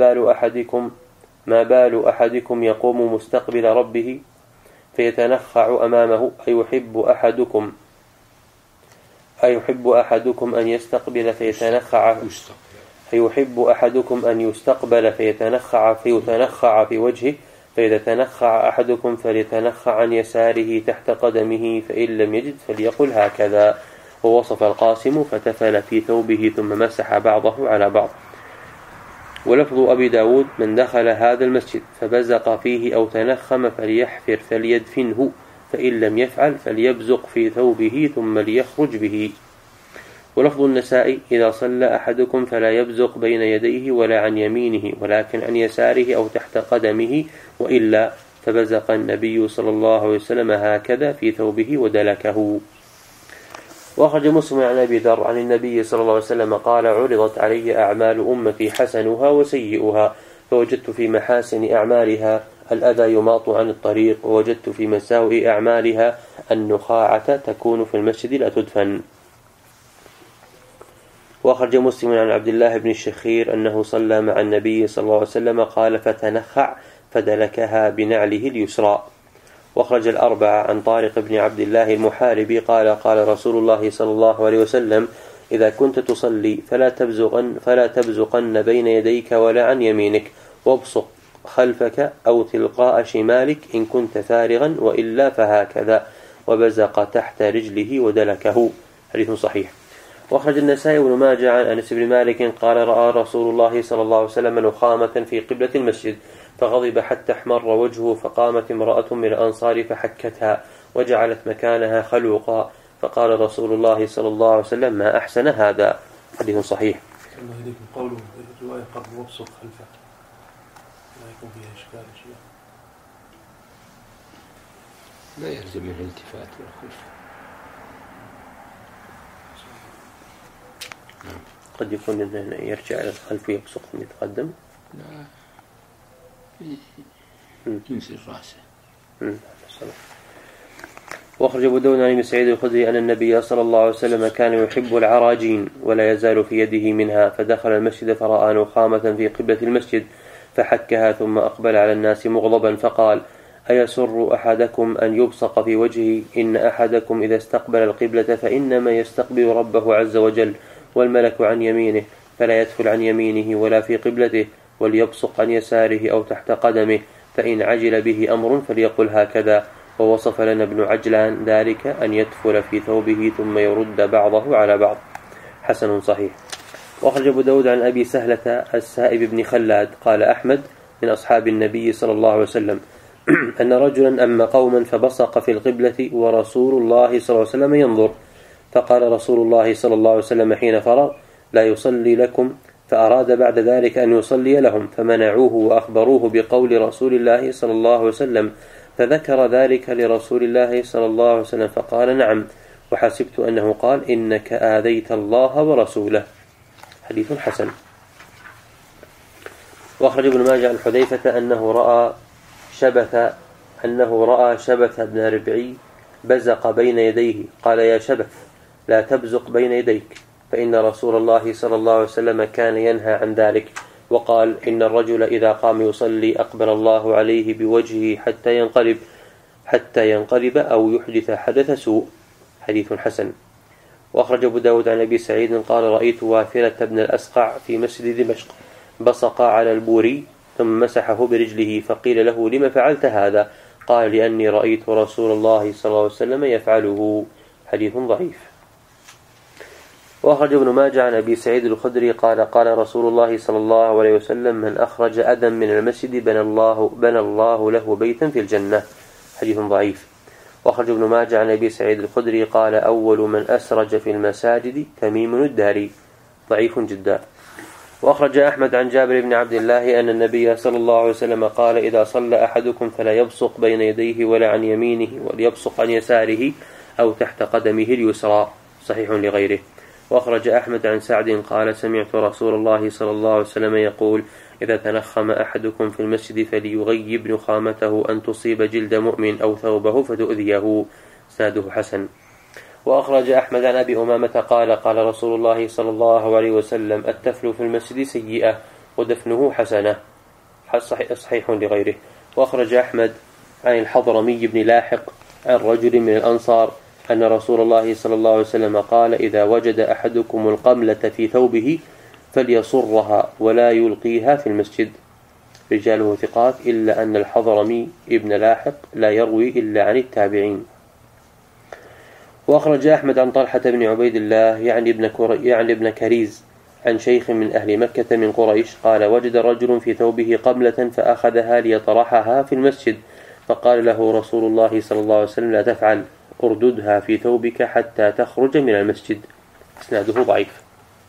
بال أحدكم يقوم مستقبل ربه فيتنخع أمامه أيحب أحدكم أن يستقبل فيتنخع أيحب أحدكم أن يستقبل فيتنخع في وجهه، فإذا تنخع أحدكم فليتنخع عن يساره تحت قدمه، فإن لم يجد فليقل هكذا. ووصف القاسم: فتفل في ثوبه ثم مسح بعضه على بعض. ولفظ أبي داود: من دخل هذا المسجد فبزق فيه أو تنخم فليحفر فليدفنه، فإن لم يفعل فليبزق في ثوبه ثم ليخرج به. ولفظ النسائي: إذا صلى أحدكم فلا يبزق بين يديه ولا عن يمينه ولكن عن يساره أو تحت قدمه، وإلا فبزق النبي صلى الله عليه وسلم هكذا في ثوبه ودلكه. وأخرج مسلم عن أبي ذر عن النبي صلى الله عليه وسلم قال: عرضت علي أعمال أمتي حسنها وسيئها، فوجدت في محاسن أعمالها الأذى يماط عن الطريق، ووجدت في مساوئ أعمالها النخاعة تكون في المسجد لا تدفن. وأخرج مسلم عن عبد الله بن الشخير أنه صلى مع النبي صلى الله عليه وسلم قال: فتنخع فدلكها بنعله اليسرى. وأخرج الأربعة عن طارق بن عبد الله المحاربي قال: قال رسول الله صلى الله عليه وسلم: إذا كنت تصلي فلا تبزقن بين يديك ولا عن يمينك، وابصق خلفك أو تلقاء شمالك إن كنت فارغا، وإلا فهكذا، وبزق تحت رجله ودلكه. حديث صحيح. وأخرج النسائي بن ماجه عن أنس بن مالك قال: رأى رسول الله صلى الله عليه وسلم نخامة في قبلة المسجد فغضب حتى احمر وجهه، فقامت امرأة من الأنصار فحكتها وجعلت مكانها خلوقا، فقال رسول الله صلى الله عليه وسلم: ما أحسن هذا. حديث صحيح. الله إليكم قوله الرواية قبل وابصق خلفه لا يكون فيها إشكال شيء، لا يلزم الالتفات والخلف. قد يكون إنه يرجع إلى الخلف ويبصق ثم يتقدم. لا ينزل رأسه. وأخرج أبو داود عن سعيد الخدري أن النبي صلى الله عليه وسلم كان يحب العراجين ولا يزال في يده منها، فدخل المسجد فرأى نخامة في قبلة المسجد فحكها ثم أقبل على الناس مغضبا فقال: أيسر أحدكم أن يبصق في وجهه؟ إن أحدكم إذا استقبل القبلة فإنما يستقبل ربه عز وجل، والملك عن يمينه، فلا يدخل عن يمينه ولا في قبلته، وليبصق عن يساره أو تحت قدمه، فإن عجل به أمر فليقل هكذا. ووصف لنا ابن عجلان ذلك أن يدفل في ثوبه ثم يرد بعضه على بعض. حسن صحيح. وأخرج أبو داود عن أبي سهلة السائب بن خلاد قال: أحمد من أصحاب النبي صلى الله عليه وسلم أن رجلا أما قوما فبصق في القبلة ورسول الله صلى الله عليه وسلم ينظر، فقال رسول الله صلى الله عليه وسلم حين فرغ: لا يصلي لكم، فأراد بعد ذلك أن يصلي لهم، فمنعوه وأخبروه بقول رسول الله صلى الله عليه وسلم، فذكر ذلك لرسول الله صلى الله عليه وسلم فقال: نعم، وحسبت أنه قال: إنك آذيت الله ورسوله. حديث حسن. وأخرج ابن ماجه عن حذيفة أنه رأى شبث بن ربعي بزق بين يديه، قال: يا شبث لا تبزق بين يديك، فإن رسول الله صلى الله عليه وسلم كان ينهى عن ذلك، وقال: إن الرجل إذا قام يصلي أقبل الله عليه بوجهه حتى ينقلب أو يحدث حدث سوء. حديث حسن. وأخرج أبو داود عن أبي سعيد قال: رأيت واثلة بن الأسقع في مسجد دمشق بصق على البوري ثم مسحه برجله، فقيل له: لم فعلت هذا؟ قال: لأني رأيت رسول الله صلى الله عليه وسلم يفعله. حديث ضعيف. وأخرج ابن ماجه عن أبي سعيد الخدري قال: قال رسول الله صلى الله عليه وسلم: من أخرج أذى من المسجد بنى الله له بيتا في الجنة. حديث ضعيف. وأخرج ابن ماجه عن أبي سعيد الخدري قال: أول من أسرج في المساجد تميم الداري. ضعيف جدا. وأخرج أحمد عن جابر بن عبد الله أن النبي صلى الله عليه وسلم قال: إذا صلى أحدكم فلا يبصق بين يديه ولا عن يمينه، وليبصق عن يساره أو تحت قدمه اليسرى. صحيح لغيره. وأخرج أحمد عن سعد قال: سمعت رسول الله صلى الله عليه وسلم يقول: إذا تنخم أحدكم في المسجد فليغيب نخامته أن تصيب جلد مؤمن أو ثوبه فتؤذيه. إسناده حسن. وأخرج أحمد عن أبي أمامة قال: قال رسول الله صلى الله عليه وسلم: التفل في المسجد سيئة ودفنه حسنة. صحيح لغيره. وأخرج أحمد عن الحضرمي بن لاحق عن رجل من الأنصار أن رسول الله صلى الله عليه وسلم قال: إذا وجد أحدكم القملة في ثوبه فليصرها ولا يلقيها في المسجد. رجاله ثقات، إلا أن الحضرمي ابن لاحق لا يروي إلا عن التابعين. وأخرج أحمد عن طلحة بن عبيد الله يعني ابن كريز عن شيخ من أهل مكة من قريش قال: وجد رجل في ثوبه قملة فأخذها ليطرحها في المسجد، فقال له رسول الله صلى الله عليه وسلم: لا تفعل، ارددها في ثوبك حتى تخرج من المسجد. إسناده ضعيف.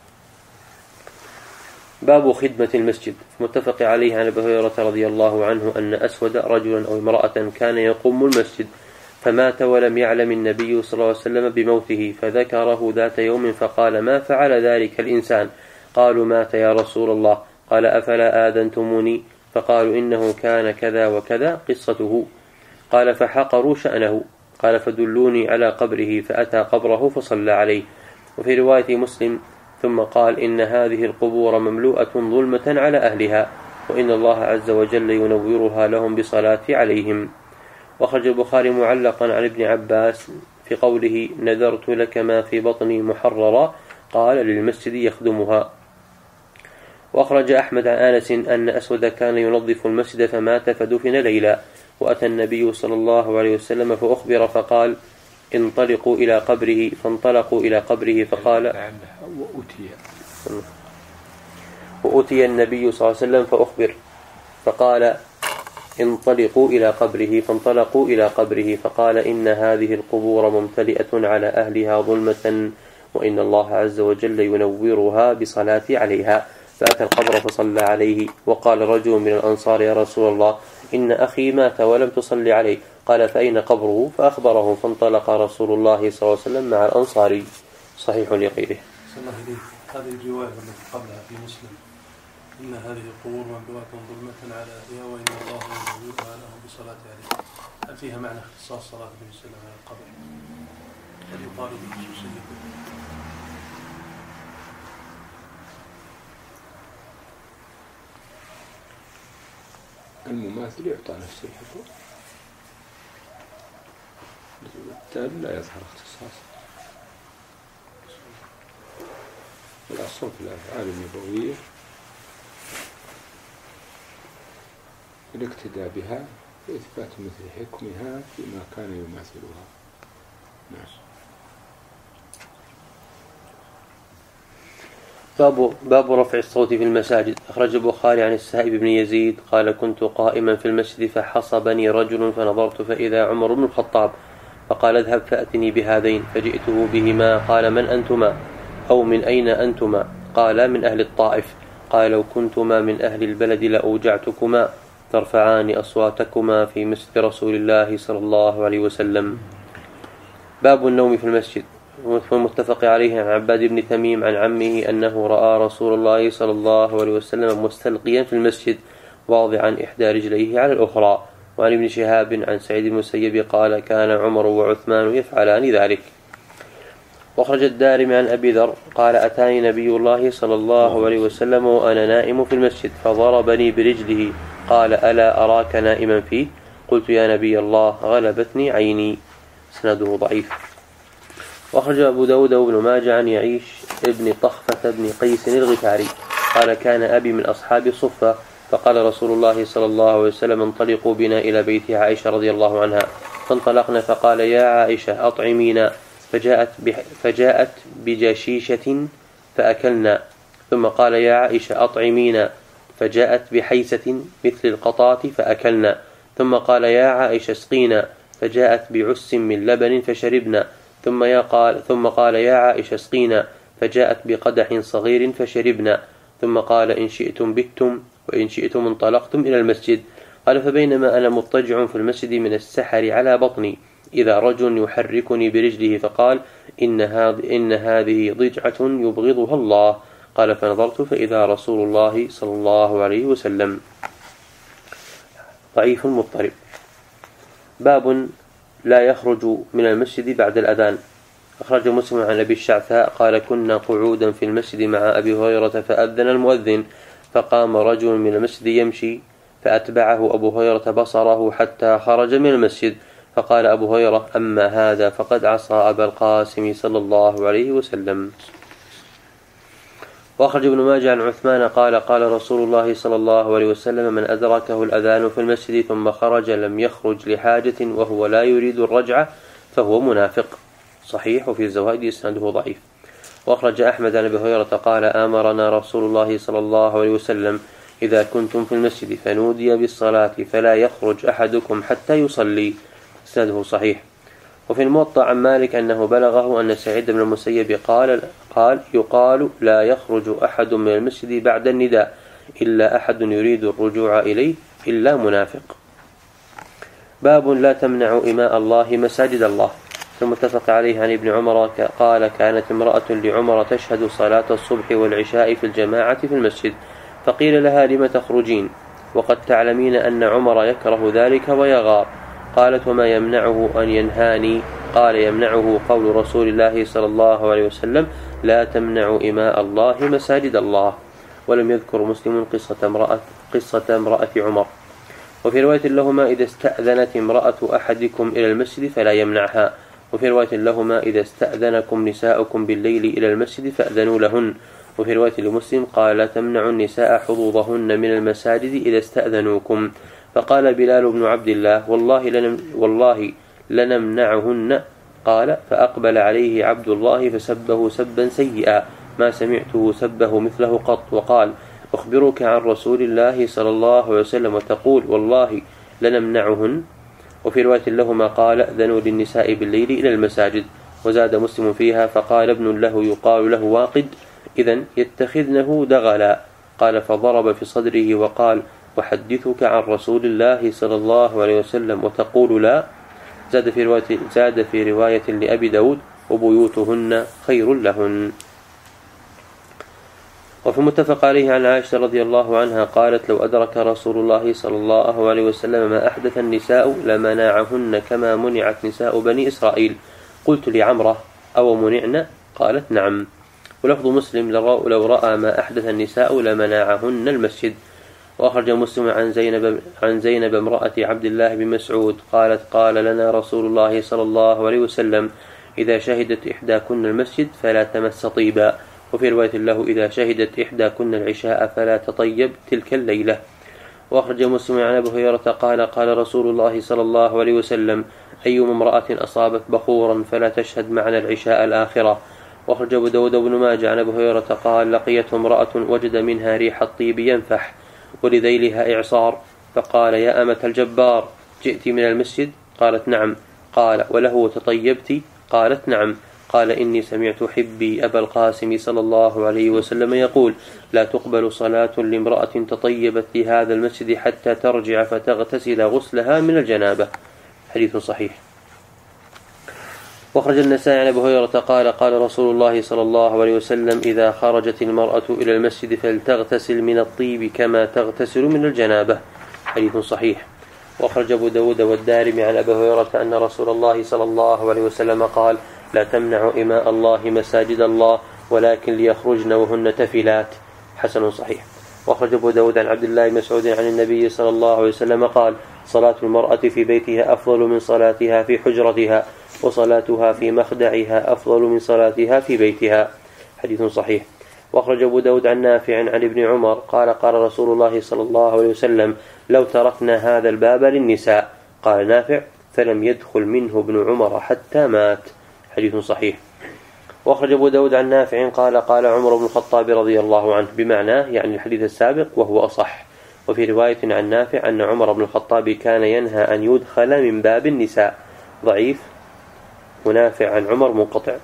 باب خدمة المسجد. متفق عليه عن أبي هريرة رضي الله عنه أن أسود رجلا أو امرأة كان يقوم المسجد فمات ولم يعلم النبي صلى الله عليه وسلم بموته، فذكره ذات يوم فقال: ما فعل ذلك الإنسان؟ قالوا: مات يا رسول الله. قال: أفلا آذنتموني؟ فقالوا: إنه كان كذا وكذا قصته. قال: فحقروا شأنه. قال: فدلوني على قبره، فأتى قبره فصلى عليه. وفي رواية مسلم: ثم قال: إن هذه القبور مملوءة ظلمة على أهلها، وإن الله عز وجل ينورها لهم بصلاة عليهم. وخرج البخاري معلقا عن ابن عباس في قوله: نذرت لك ما في بطني محررا، قال: للمسجد يخدمها. وأخرج أحمد عن أنس أن أسود كان ينظف المسجد فمات فدفن ليلا، وأتى النبي صلى الله عليه وسلم فأخبر فقال: انطلقوا إلى قبره. فانطلقوا إلى قبره فقال: وأتي النبي صلى الله عليه وسلم فأخبر فقال: انطلقوا إلى قبره. فانطلقوا إلى قبره فقال: إن هذه القبور ممتلئة على أهلها ظلمة، وإن الله عز وجل ينورها بصلاة عليها. فأتى القبر فصلى عليه. وقال رجل من الأنصار: يا رسول الله، إن أخي مات ولم تصلي عليه. قال: فأين قبره؟ فأخبره. فانطلق رسول الله صلى الله عليه وسلم مع الأنصاري. صحيح لغيره. هذه الرواية التي قبلها في مسلم: إن هذه القبور مملوءة ظلمة على أهلها، وإن الله ينورها لهم بصلاة عليه. هل فيها معنى اختصاص صلاة النبي صلى الله عليه وسلم على القبر؟ هل يقال بخصوصيته؟ المماثل يعطى نفس الحكم، بالتالي لا يظهر اختصاص. الأصل في الأفعال النبوية الاقتداء بها وإثبات مثل حكمها فيما كان يماثلها. نعم. باب رفع الصوت في المساجد. أخرج البخاري عن السائب بن يزيد قال: كنت قائما في المسجد فحصبني رجل فنظرت فإذا عمر بن الخطاب، فقال: اذهب فأتني بهذين. فجئته بهما. قال: من أنتما؟ أو من أين أنتما؟ قال: من أهل الطائف. قال: لو كنتما من أهل البلد لأوجعتكما ترفعان أصواتكما في مسجد رسول الله صلى الله عليه وسلم. باب النوم في المسجد. متفق عليه عن عباد بن تميم عن عمه أنه رأى رسول الله صلى الله عليه وسلم مستلقيا في المسجد واضعا إحدى رجليه على الأخرى. وعن ابن شهاب عن سعيد المسيب قال: كان عمر وعثمان يفعلان ذلك. وأخرج الدارمي عن أبي ذر قال: أتاني نبي الله صلى الله عليه وسلم وأنا نائم في المسجد فضربني برجله، قال: ألا أراك نائما فيه؟ قلت: يا نبي الله، غلبتني عيني. سنده ضعيف. وأخرج أبو داود وابن ماجه عن يعيش ابن طخفة بن قيس الغفاري قال كان أبي من أصحاب الصفة، فقال رسول الله صلى الله عليه وسلم انطلقوا بنا إلى بيت عائشة رضي الله عنها، فانطلقنا فقال يا عائشة أطعمينا، فجاءت بجشيشة فأكلنا، ثم قال يا عائشة أطعمينا، فجاءت بحيسة مثل القطاة فأكلنا، ثم قال يا عائشة اسقينا، فجاءت بعس من لبن فشربنا، ثم قال يا عائشة اسقينا، فجاءت بقدح صغير فشربنا، ثم قال إن شئتم بتم وإن شئتم انطلقتم إلى المسجد. قال فبينما أنا مضطجع في المسجد من السحر على بطني إذا رجل يحركني برجله فقال إن هذه ضجعة يبغضها الله. قال فنظرت فإذا رسول الله صلى الله عليه وسلم. ضعيف مضطرب. باب لا يخرج من المسجد بعد الأذان. أخرج مسلم عن أبي الشعثاء قال كنا قعودا في المسجد مع أبي هريرة فأذن المؤذن، فقام رجل من المسجد يمشي فأتبعه أبو هريرة بصره حتى خرج من المسجد، فقال أبو هريرة أما هذا فقد عصى أبا القاسم صلى الله عليه وسلم. وأخرج ابن ماجه عن عثمان قال قال رسول الله صلى الله عليه وسلم من أدركه الأذان في المسجد ثم خرج لم يخرج لحاجة وهو لا يريد الرجعة فهو منافق. صحيح، وفي الزوائد إسناده ضعيف. وأخرج أحمد عن أبي هريرة قال آمرنا رسول الله صلى الله عليه وسلم إذا كنتم في المسجد فنودي بالصلاة فلا يخرج أحدكم حتى يصلي. إسناده صحيح. وفي الموطأ عن مالك أنه بلغه أن سعيد بن المسيب قال يقال لا يخرج أحد من المسجد بعد النداء إلا أحد يريد الرجوع إليه إلا منافق. باب لا تمنع إماء الله مساجد الله. المتفق عليه عن ابن عمر قال كانت امرأة لعمر تشهد صلاة الصبح والعشاء في الجماعة في المسجد، فقيل لها لم تخرجين وقد تعلمين أن عمر يكره ذلك ويغار؟ قالت وما يمنعه أن ينهاني؟ قال يمنعه قول رسول الله صلى الله عليه وسلم لا تمنع إماء الله مساجد الله. ولم يذكر مسلم قصة امرأة عمر. وفي رواية لهما إذا استأذنت امرأة أحدكم إلى المسجد فلا يمنعها. وفي رواية لهما إذا استأذنكم نساؤكم بالليل إلى المسجد فأذنوا لهن. وفي رواية لمسلم قال لا تمنعوا النساء حظوظهن من المساجد إذا استأذنوكم. فقال بلال بن عبد الله والله لنمنعهن. قال فأقبل عليه عبد الله فسبه سبا سيئا ما سمعته سبه مثله قط، وقال أخبرك عن رسول الله صلى الله عليه وسلم وتقول والله لنمنعهن. وفي رواية لهما قال أذنوا للنساء بالليل إلى المساجد. وزاد مسلم فيها فقال ابن له يقال له واقد إذن يتخذنه دغلا. قال فضرب في صدره وقال وحدثك عن رسول الله صلى الله عليه وسلم وتقول لا. زاد في رواية لأبي داود وبيوتهن خير لهن. وفي متفق عليه عن عائشة رضي الله عنها قالت لو أدرك رسول الله صلى الله عليه وسلم ما أحدث النساء لمنعهن كما منعت نساء بني إسرائيل. قلت لعمرة أو منعن؟ قالت نعم. ولفظ مسلم لو رأى ما أحدث النساء لمنعهن المسجد. وأخرج مسلم عن زينب امرأة عبد الله بن مسعود قالت قال لنا رسول الله صلى الله عليه وسلم إذا شهدت إحداكن المسجد فلا تمس طيبا. وفي رواية له إذا شهدت إحداكن العشاء فلا تطيب تلك الليلة. وأخرج مسلم عن أبي هريرة قال قال رسول الله صلى الله عليه وسلم أيما امرأة أصابت بخورا فلا تشهد معنا العشاء الآخرة. وأخرج أبو داود بن ماجه عن أبي هريرة قال لقيته امرأة وجد منها ريح الطيب ينفح ولذيلها إعصار، فقال يا أمة الجبار جئت من المسجد؟ قالت نعم. قال وله تطيبت؟ قالت نعم. قال إني سمعت حبي أبا القاسم صلى الله عليه وسلم يقول لا تقبل صلاة لامرأة تطيبت لهذا المسجد حتى ترجع فتغتسل غسلها من الجنابة. حديث صحيح. وأخرج النسائي عن أبي هريرة قال قال رسول الله صلى الله عليه وسلم إذا خرجت المرأة إلى المسجد فلتغتسل من الطيب كما تغتسل من الجنابة. حديث صحيح. وأخرج أبو داود والدارمي عن أبي هريرة أن رسول الله صلى الله عليه وسلم قال لا تمنع إماء الله مساجد الله ولكن ليخرجن وهن تفلات. حسن صحيح. وأخرج أبو داود عن عبد الله مسعود عن النبي صلى الله عليه وسلم قال صلاة المرأة في بيتها أفضل من صلاتها في حجرتها وصلاتها في مخدعها أفضل من صلاتها في بيتها. حديث صحيح. وأخرج أبو داود عن نافع عن ابن عمر قال قال رسول الله صلى الله عليه وسلم لو تركنا هذا الباب للنساء. قال نافع فلم يدخل منه ابن عمر حتى مات. حديث صحيح. وأخرج أبو داود عن نافع قال قال عمر بن الخطاب رضي الله عنه بمعناه يعني الحديث السابق وهو أصح. وفي رواية عن نافع أن عمر بن الخطاب كان ينهى أن يدخل من باب النساء. ضعيف. ونافع عن عمر منقطع.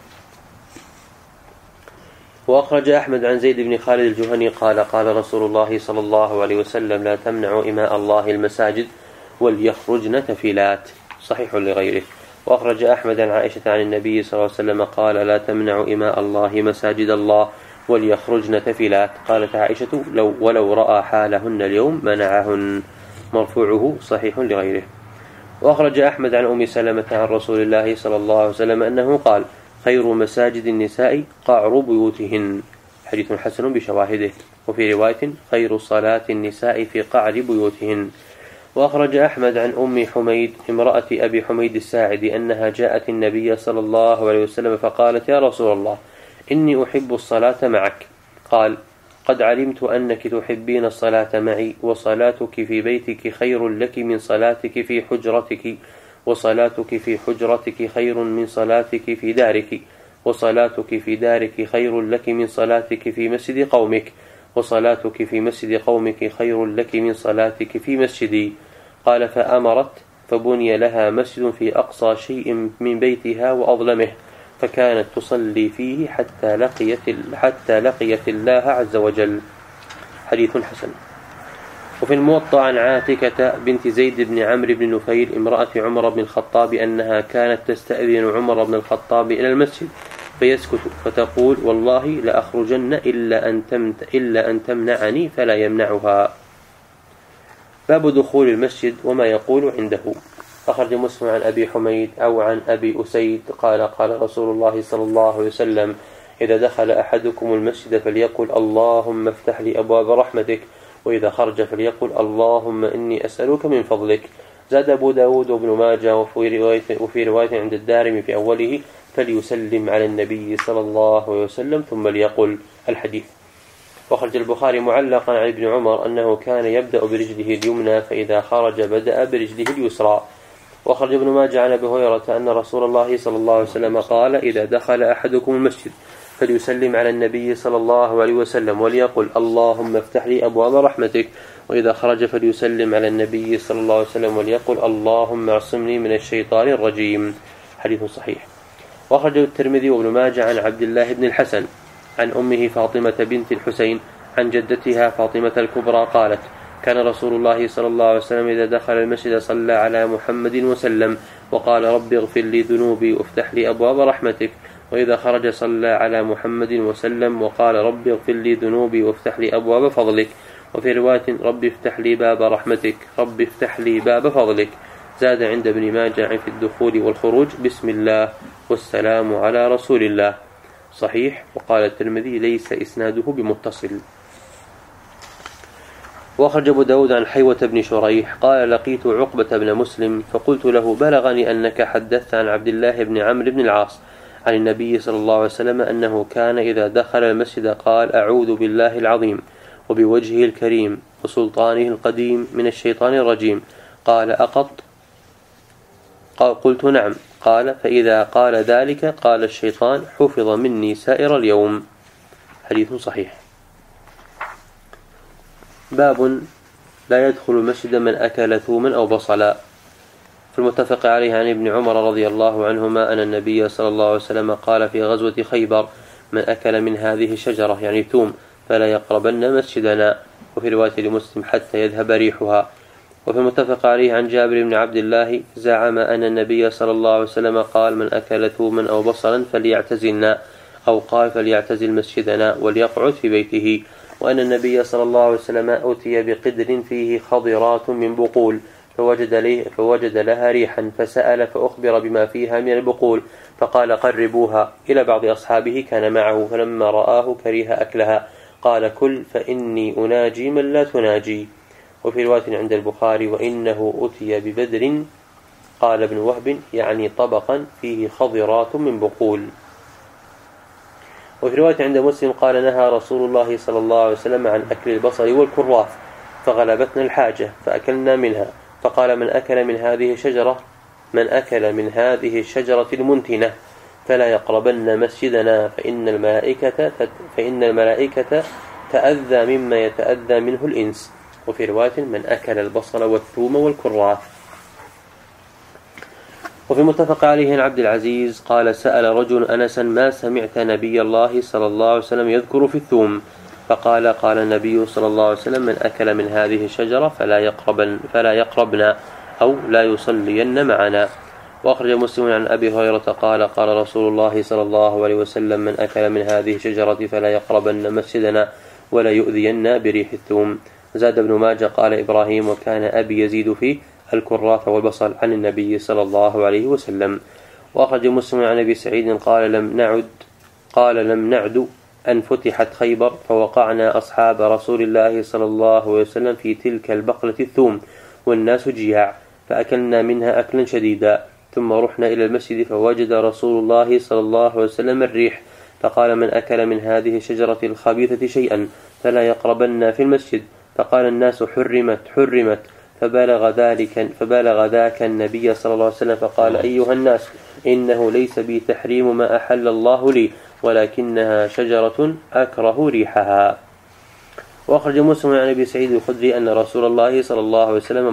وأخرج أحمد عن زيد بن خالد الجهني قال قال رسول الله صلى الله عليه وسلم لا تمنعوا إماء الله المساجد وليخرجن تفلات. صحيح لغيره. وأخرج أحمد عن عائشة عن النبي صلى الله عليه وسلم قال لا تمنعوا إماء الله مساجد الله وليخرجن تفلات. قالت عائشة ولو رأى حالهن اليوم منعهن. مرفوعه صحيح لغيره. وأخرج أحمد عن أم سلمة عن رسول الله صلى الله عليه وسلم أنه قال خير مساجد النساء قعر بيوتهن. حديث حسن بشواهده. وفي رواية خير صلاة النساء في قعر بيوتهن. وأخرج أحمد عن أم حميد امرأة أبي حميد الساعدي أنها جاءت النبي صلى الله عليه وسلم فقالت يا رسول الله إني أحب الصلاة معك. قال قد علمت أنك تحبين الصلاة معي وصلاتك في بيتك خير لك من صلاتك في حجرتك وصلاتك في حجرتك خير من صلاتك في دارك وصلاتك في دارك خير لك من صلاتك في مسجد قومك وصلاتك في مسجد قومك خير لك من صلاتك في مسجدي. قال فأمرت فبني لها مسجد في أقصى شيء من بيتها وأظلمه فكانت تصلي فيه حتى لقيت الله عز وجل. حديث حسن. وفي الموطأ عن عاتكة بنت زيد بن عمرو بن نفيل امرأة عمر بن الخطاب أنها كانت تستأذن عمر بن الخطاب إلى المسجد فيسكت فتقول والله لأخرجن إلا أن تمنعني فلا يمنعها. باب دخول المسجد وما يقول عنده. أخرج مسلم عن أبي حميد أو عن أبي أسيد قال قال رسول الله صلى الله عليه وسلم إذا دخل أحدكم المسجد فليقل اللهم افتح لي أبواب رحمتك وإذا خرج فليقل اللهم إني أسألك من فضلك. زاد أبو داود وابن ماجه وفي رواية عند الدارمي في أوله فليسلم على النبي صلى الله عليه وسلم ثم ليقل. الحديث. وخرج البخاري معلقا عن ابن عمر أنه كان يبدأ برجله اليمنى فإذا خرج بدأ برجله اليسرى. وخرج ابن ماجه عن أبي هريرة أن رسول الله صلى الله عليه وسلم قال إذا دخل أحدكم المسجد فليسلم على النبي صلى الله عليه وسلم وليقل اللهم افتح لي أبواب رحمتك وإذا خرج فليسلم على النبي صلى الله عليه وسلم وليقل اللهم اعصمني من الشيطان الرجيم. حديث صحيح. وأخرج الترمذي وابن ماجه عن عبد الله بن الحسن عن أمه فاطمة بنت الحسين عن جدتها فاطمة الكبرى قالت كان رسول الله صلى الله عليه وسلم إذا دخل المسجد صلى على محمد وسلم وقال رب اغفر لي ذنوبي وافتح لي أبواب رحمتك وإذا خرج صلى على محمد وسلم وقال رب اغفر لي ذنوبي وافتح لي أبواب فضلك. وفي رواية رب افتح لي باب رحمتك رب افتح لي باب فضلك. زاد عند ابن ماجه في الدخول والخروج بسم الله والسلام على رسول الله. صحيح. وقال الترمذي ليس إسناده بمتصل. وأخرج أبو داود عن حيوة بن شريح قال لقيت عقبة بن مسلم فقلت له بلغني أنك حدثت عن عبد الله بن عمرو بن العاص عن النبي صلى الله عليه وسلم أنه كان إذا دخل المسجد قال أعوذ بالله العظيم وبوجهه الكريم وسلطانه القديم من الشيطان الرجيم. قال أقط؟ قلت نعم. قال فإذا قال ذلك قال الشيطان حفظ مني سائر اليوم. حديث صحيح. باب لا يدخل المسجد من أكل ثوما أو بصلا. في المتفق عليه عن ابن عمر رضي الله عنهما أن النبي صلى الله عليه وسلم قال في غزوة خيبر من أكل من هذه الشجرة يعني ثوم فلا يقربن مسجدنا. وفي رواية لمسلم حتى يذهب ريحها. وفي المتفق عليه عن جابر بن عبد الله زعم أن النبي صلى الله عليه وسلم قال من أكل ثوما أو بصلا فليعتزلنا أو قال فليعتزل مسجدنا وليقعد في بيته. وأن النبي صلى الله عليه وسلم أتي بقدر فيه خضرات من بقول فوجد لها ريحا فسأل فأخبر بما فيها من البقول فقال قربوها إلى بعض أصحابه كان معه فلما رآه كره أكلها قال كل فإني أناجي من لا تناجي. وفي رواية عند البخاري وإنه أتي ببدر قال ابن وهب يعني طبقا فيه خضرات من بقول. وفي رواية عند مسلم قال نهى رسول الله صلى الله عليه وسلم عن أكل البصل والكراث فغلبتنا الحاجة فأكلنا منها، فقال من أكل من هذه الشجرة المنتنة فلا يقربن مسجدنا فإن الملائكة تأذى مما يتأذى منه الإنس. وفي رواية من أكل البصل والثوم والكراث. وفي متفق عليه عن عبد العزيز قال سأل رجل أنسا ما سمعت نبي الله صلى الله عليه وسلم يذكر في الثوم، فقال قال النبي صلى الله عليه وسلم من أكل من هذه الشجرة فلا يقربنا أو لا يصلين معنا. وأخرج مسلم عن أبي هريرة قال قال رسول الله صلى الله عليه وسلم من أكل من هذه الشجرة فلا يقربن مسجدنا ولا يؤذين بريح الثوم. زاد ابن ماجه قال إبراهيم وكان أبي يزيد فيه الكراث والبصل عن النبي صلى الله عليه وسلم. وأخرج مسلم عن أبي سعيد قال لم نعد أن فتحت خيبر فوقعنا أصحاب رسول الله صلى الله عليه وسلم في تلك البقلة الثوم والناس جياع فأكلنا منها أكلا شديدا، ثم رحنا إلى المسجد فوجد رسول الله صلى الله عليه وسلم الريح فقال من أكل من هذه الشجرة الخبيثة شيئا فلا يقربن في المسجد، فقال الناس حرمت فبلغ ذاك النبي صلى الله عليه وسلم فقال أيها الناس إنه ليس بي تحريم ما أحل الله لي ولكنها شجرة أكره ريحها. وأخرج مسلم عن أبي سعيد الخدري أن رسول الله صلى الله عليه وسلم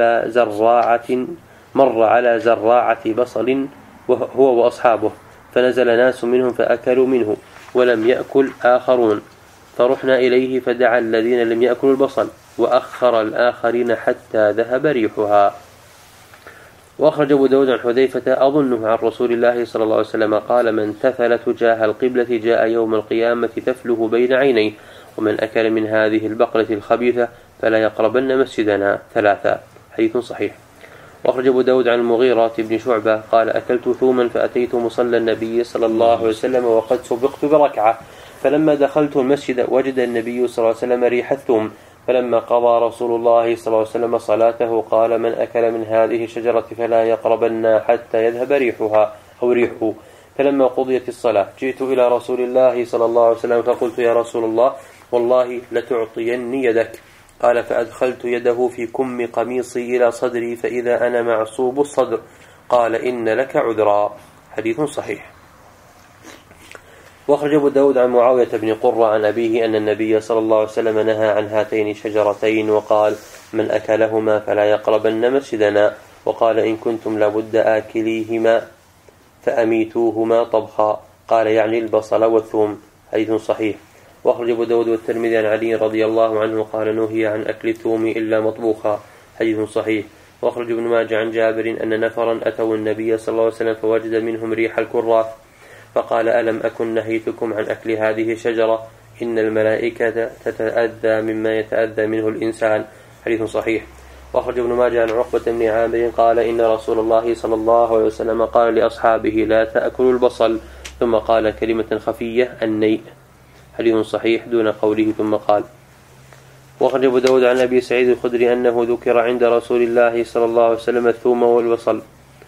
مر على زراعة بصل هو وأصحابه فنزل ناس منهم فأكلوا منه ولم يأكل آخرون، فرحنا إليه فدعا الذين لم يأكلوا البصل وأخر الآخرين حتى ذهب ريحها. وأخرج أبو داود عن حذيفة أظنه عن رسول الله صلى الله عليه وسلم قال من تفل تجاه القبلة جاء يوم القيامة تفله بين عينيه، ومن أكل من هذه البقرة الخبيثة فلا يقربن مسجدنا. 3. حديث صحيح. وأخرج أبو داود عن المغيرة بن شعبة قال أكلت ثوما فأتيت مصلى النبي صلى الله عليه وسلم وقد سبقت بركعة، فلما دخلت المسجد وجد النبي صلى الله عليه وسلم ريح الثوم، فلما قضى رسول الله صلى الله عليه وسلم صلاته قال من أكل من هذه الشجرة فلا يقربن حتى يذهب ريحها أو ريحه. فلما قضيت الصلاة جئت إلى رسول الله صلى الله عليه وسلم فقلت يا رسول الله والله لتعطيني يدك، قال فأدخلت يده في كم قميصي إلى صدري فإذا أنا معصوب الصدر، قال إن لك عذرا. حديث صحيح. وأخرج أبو داود عن معاوية بن قرة عن أبيه أن النبي صلى الله عليه وسلم نهى عن هاتين الشجرتين وقال من أكلهما فلا يقربن مسجدنا، وقال إن كنتم لابد آكليهما فأميتوهما طبخا، قال يعني البصل والثوم. حديث صحيح. وأخرج أبو داود والترمذي عن علي رضي الله عنه قال نهي عن أكل الثوم إلا مطبوخا. حديث صحيح. وأخرج ابن ماجه عن جابر أن نفرا أتوا النبي صلى الله عليه وسلم فوجد منهم ريح الكراث فقال ألم أكن نهيتكم عن أكل هذه الشجرة إن الملائكة تتأذى مما يتأذى منه الإنسان. حديث صحيح. وأخرج ابن ماجه عن عقبة بن عامر قال إن رسول الله صلى الله عليه وسلم قال لأصحابه لا تأكلوا البصل، ثم قال كلمة خفية النيء. حديث صحيح دون قوله ثم قال. وأخرج أبو داود عن أبي سعيد الخدري أنه ذكر عند رسول الله صلى الله عليه وسلم الثوم والبصل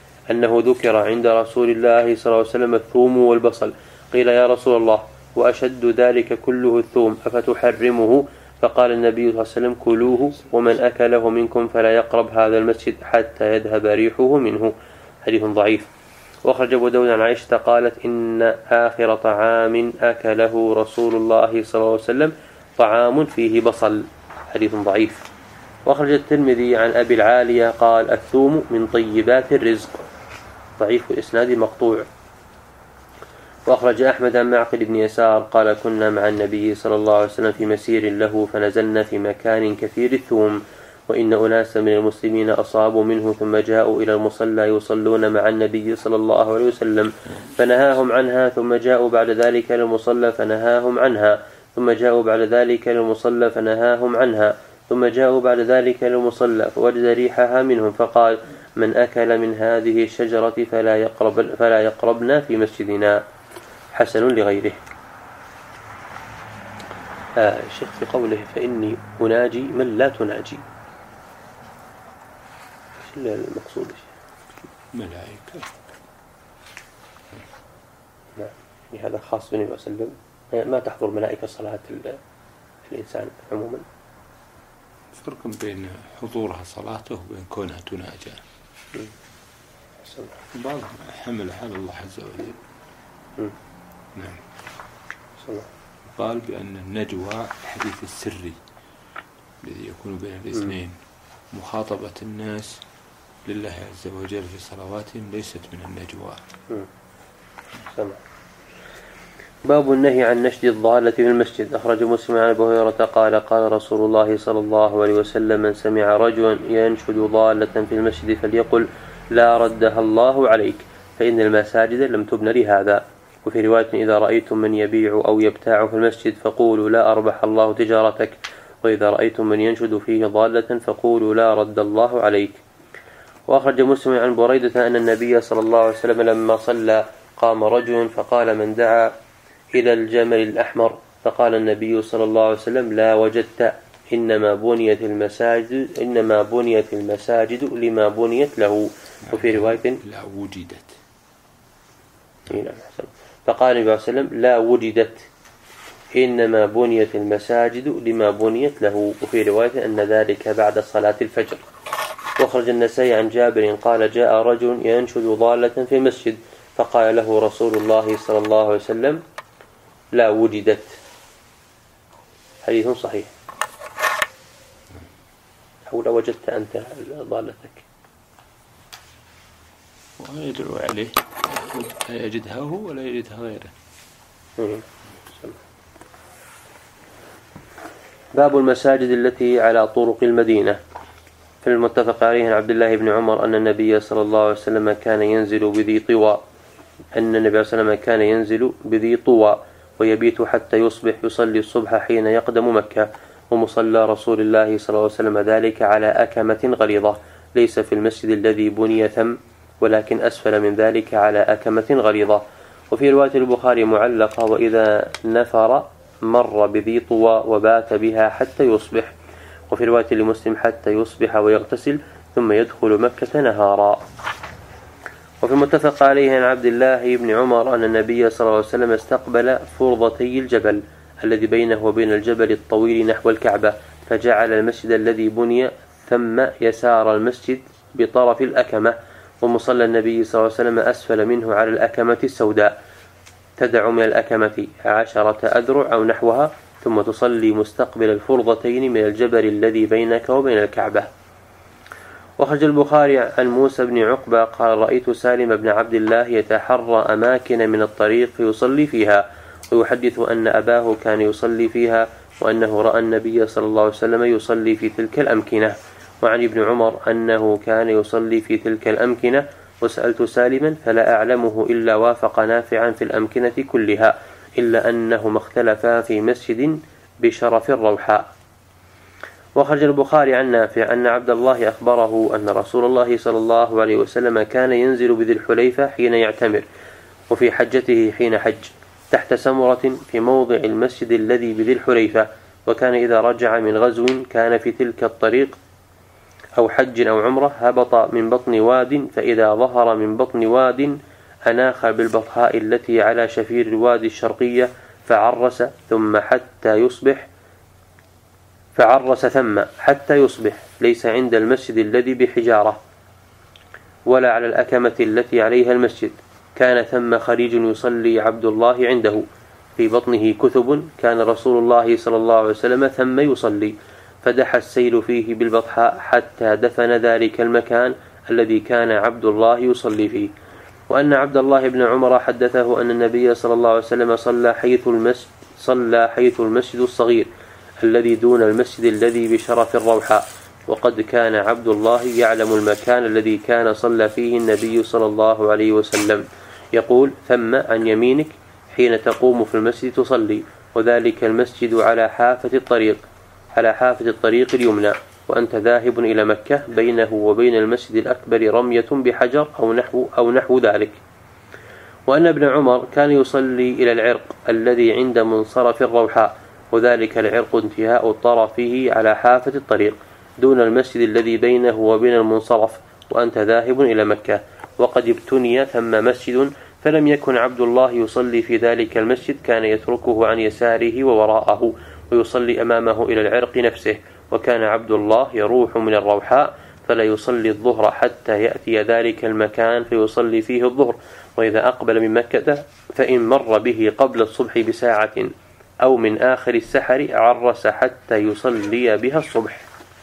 قيل يا رسول الله وأشد ذلك كله الثوم أفتحرمه؟ فقال النبي صلى الله عليه وسلم كلوه ومن أكله منكم فلا يقرب هذا المسجد حتى يذهب ريحه منه. حديث ضعيف. وأخرج أبو داود عن عائشة قالت إن آخر طعام أكله رسول الله صلى الله عليه وسلم طعام فيه بصل. حديث ضعيف. وأخرج الترمذي عن أبي العالية قال الثوم من طيبات الرزق. ضعيف الإسناد مقطوع. وأخرج أحمد عن معقل بن يسار قال كنا مع النبي صلى الله عليه وسلم في مسير له فنزلنا في مكان كثير الثوم، وإن أناسا من المسلمين أصابوا منه ثم جاءوا إلى المصلى يصلون مع النبي صلى الله عليه وسلم فنهاهم عنها، ثم جاءوا بعد ذلك للمصلى فنهاهم عنها، ثم جاءوا بعد ذلك للمصلى فنهاهم عنها، ثم جاءوا بعد ذلك للمصلى فوجد ريحها منهم فقال من أكل من هذه الشجرة فلا يقربنا في مسجدنا. حسن لغيره. الشيخ في قوله فإني أناجي من لا تناجي، ايش المقصود؟ ملائكة. نعم. يعني هذا خاص بالنبي صلى الله عليه وسلم، ما تحضر ملائكة صلاة الإنسان عموما. فرق بين حضورها صلاته وبين كونها تناجى. بعض حمل على الله عز وجل. نعم. قال بأن النجوى الحديث السري الذي يكون بين الاثنين مخاطبة الناس لله عز وجل في صلواتهم ليست من النجوى. باب النهي عن نشد الضالة في المسجد. أخرج مسلم عن أبي هريرة قال قال رسول الله صلى الله عليه وسلم: من سمع رجلا ينشد ضالة في المسجد فليقل: لا ردها الله عليك، فإن المساجد لم تبن لهذا. وفي رواية: إذا رأيتم من يبيع أو يبتاع في المسجد فقولوا: لا أربح الله تجارتك، وإذا رأيتم من ينشد فيه ضالة فقولوا: لا رد الله عليك. وأخرج مسلم عن بريدة أن النبي صلى الله عليه وسلم لما صلى قام رجل فقال: من دعا إلى الجمل الأحمر؟ فقال النبي صلى الله عليه وسلم: لا وجدت، إنما بنيت المساجد لما بنيت له. وفي رواية: لا وجدت. فقال النبي صلى الله عليه وسلم: لا وجدت، إنما بنيت المساجد لما بنيت له. وفي رواية أن ذلك بعد صلاة الفجر. وأخرج النسائي عن جابر قال: جاء رجل ينشد ضالة في المسجد فقال له رسول الله صلى الله عليه وسلم: لا وجدت. حديث صحيح. أو لا وجدت أنت ضالتك، وأنا يدعو عليه لا يجدها هو ولا يجدها غيره. باب المساجد التي على طرق المدينة. في المتفق عليه عن عبد الله بن عمر أن النبي صلى الله عليه وسلم كان ينزل بذي طوى ويبيت حتى يصبح يصلي الصبح حين يقدم مكة. ومصلى رسول الله صلى الله عليه وسلم ذلك على أكمة غليظة، ليس في المسجد الذي بني ثم، ولكن أسفل من ذلك على أكمة غليظة. وفي رواية البخاري معلقة: وإذا نفر مر بذي طوى وبات بها حتى يصبح. وفي رواية لمسلم: حتى يصبح ويغتسل ثم يدخل مكة نهارا. وفي المتفق عليه عن عبد الله بن عمر أن النبي صلى الله عليه وسلم استقبل فرضتي الجبل الذي بينه وبين الجبل الطويل نحو الكعبة، فجعل المسجد الذي بني ثم يسار المسجد بطرف الأكمة، ومصلى النبي صلى الله عليه وسلم أسفل منه على الأكمة السوداء، تدع من الأكمة 10 أذرع أو نحوها، ثم تصلي مستقبل الفرضتين من الجبل الذي بينك وبين الكعبة. وخرج البخاري عن موسى بن عقبة قال: رأيت سالم بن عبد الله يتحرى أماكن من الطريق فيصلي فيها، ويحدث أن أباه كان يصلي فيها، وأنه رأى النبي صلى الله عليه وسلم يصلي في تلك الأمكنة. وعن ابن عمر أنه كان يصلي في تلك الأمكنة. وسألت سالما فلا أعلمه إلا وافق نافعا في الأمكنة كلها، إلا أنهما اختلفا في مسجد بشرف الروحاء. وخرج البخاري عن نافع أن عبد الله أخبره أن رسول الله صلى الله عليه وسلم كان ينزل بذي الحليفة حين يعتمر، وفي حجته حين حج، تحت سمرة في موضع المسجد الذي بذي الحليفة. وكان إذا رجع من غزو كان في تلك الطريق أو حج أو عمرة هبط من بطن واد، فإذا ظهر من بطن واد أناخ بالبطحاء التي على شفير الوادي الشرقية فعرس ثم حتى يصبح، ليس عند المسجد الذي بحجارة ولا على الأكمة التي عليها المسجد. كان ثم خريج يصلي عبد الله عنده، في بطنه كثب، كان رسول الله صلى الله عليه وسلم ثم يصلي، فدحى السيل فيه بالبطحاء حتى دفن ذلك المكان الذي كان عبد الله يصلي فيه. وأن عبد الله بن عمر حدثه أن النبي صلى الله عليه وسلم صلى حيث المسجد الصغير الذي دون المسجد الذي بشرف الروحاء، وقد كان عبد الله يعلم المكان الذي كان صلى فيه النبي صلى الله عليه وسلم، يقول: ثم عن يمينك حين تقوم في المسجد تصلي، وذلك المسجد على حافة الطريق اليمنى، وأنت ذاهب إلى مكة، بينه وبين المسجد الأكبر رمية بحجر أو نحو ذلك. وأن ابن عمر كان يصلي إلى العرق الذي عند منصرف الروحاء، وذلك العرق انتهاء طرفه على حافة الطريق دون المسجد الذي بينه وبين المنصرف، وأنت ذاهب إلى مكة. وقد ابتني ثم مسجد فلم يكن عبد الله يصلي في ذلك المسجد، كان يتركه عن يساره ووراءه ويصلي أمامه إلى العرق نفسه. وكان عبد الله يروح من الروحاء فلا يصلي الظهر حتى يأتي ذلك المكان فيصلي فيه الظهر، وإذا أقبل من مكة فإن مر به قبل الصبح بساعة أو من آخر السحر عرس حتى يصلي بها الصبح.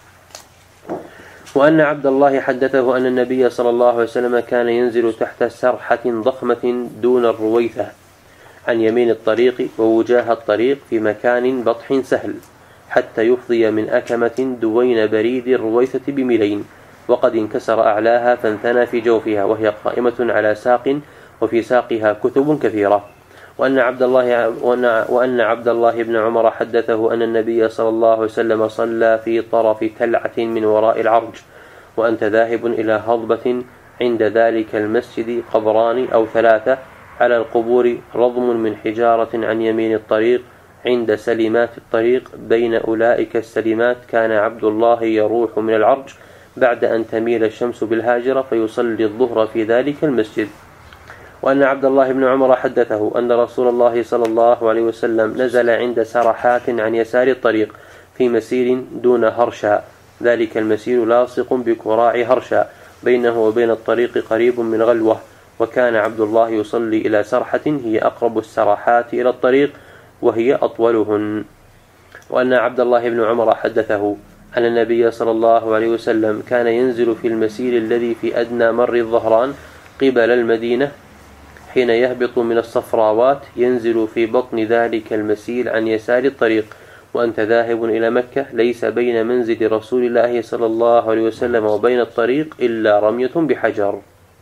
وأن عبد الله حدثه أن النبي صلى الله عليه وسلم كان ينزل تحت سرحة ضخمة دون الرويثة عن يمين الطريق ووجاه الطريق في مكان بطح سهل حتى يفضي من أكمة دوين بريد الرويثة بميلين، وقد انكسر أعلاها فانثنى في جوفها وهي قائمة على ساق وفي ساقها كتب كثيرة. وأن عبد الله بن عمر حدثه أن النبي صلى الله عليه وسلم صلى في طرف تلعة من وراء العرج، وأنت ذاهب إلى هضبة عند ذلك المسجد قبران أو 3 على القبور رضم من حجارة عن يمين الطريق عند سلمات الطريق، بين أولئك السلمات كان عبد الله يروح من العرج بعد أن تميل الشمس بالهاجرة فيصلي الظهر في ذلك المسجد. وأن عبد الله بن عمر حدثه أن رسول الله صلى الله عليه وسلم نزل عند سرحات عن يسار الطريق في مسير دون هرشا، ذلك المسير لاصق بكراع هرشا بينه وبين الطريق قريب من غلوة، وكان عبد الله يصلي إلى سرحة هي أقرب السرحات إلى الطريق وهي أطولهن. وأن عبد الله بن عمر حدثه أن النبي صلى الله عليه وسلم كان ينزل في المسير الذي في أدنى مر الظهران قبل المدينة حين يهبط من الصفراوات، ينزل في بطن ذلك المسير عن يسار الطريق، وأنت ذاهب إلى مكة ليس بين منزل رسول الله صلى الله عليه وسلم وبين الطريق إلا رمية بحجر.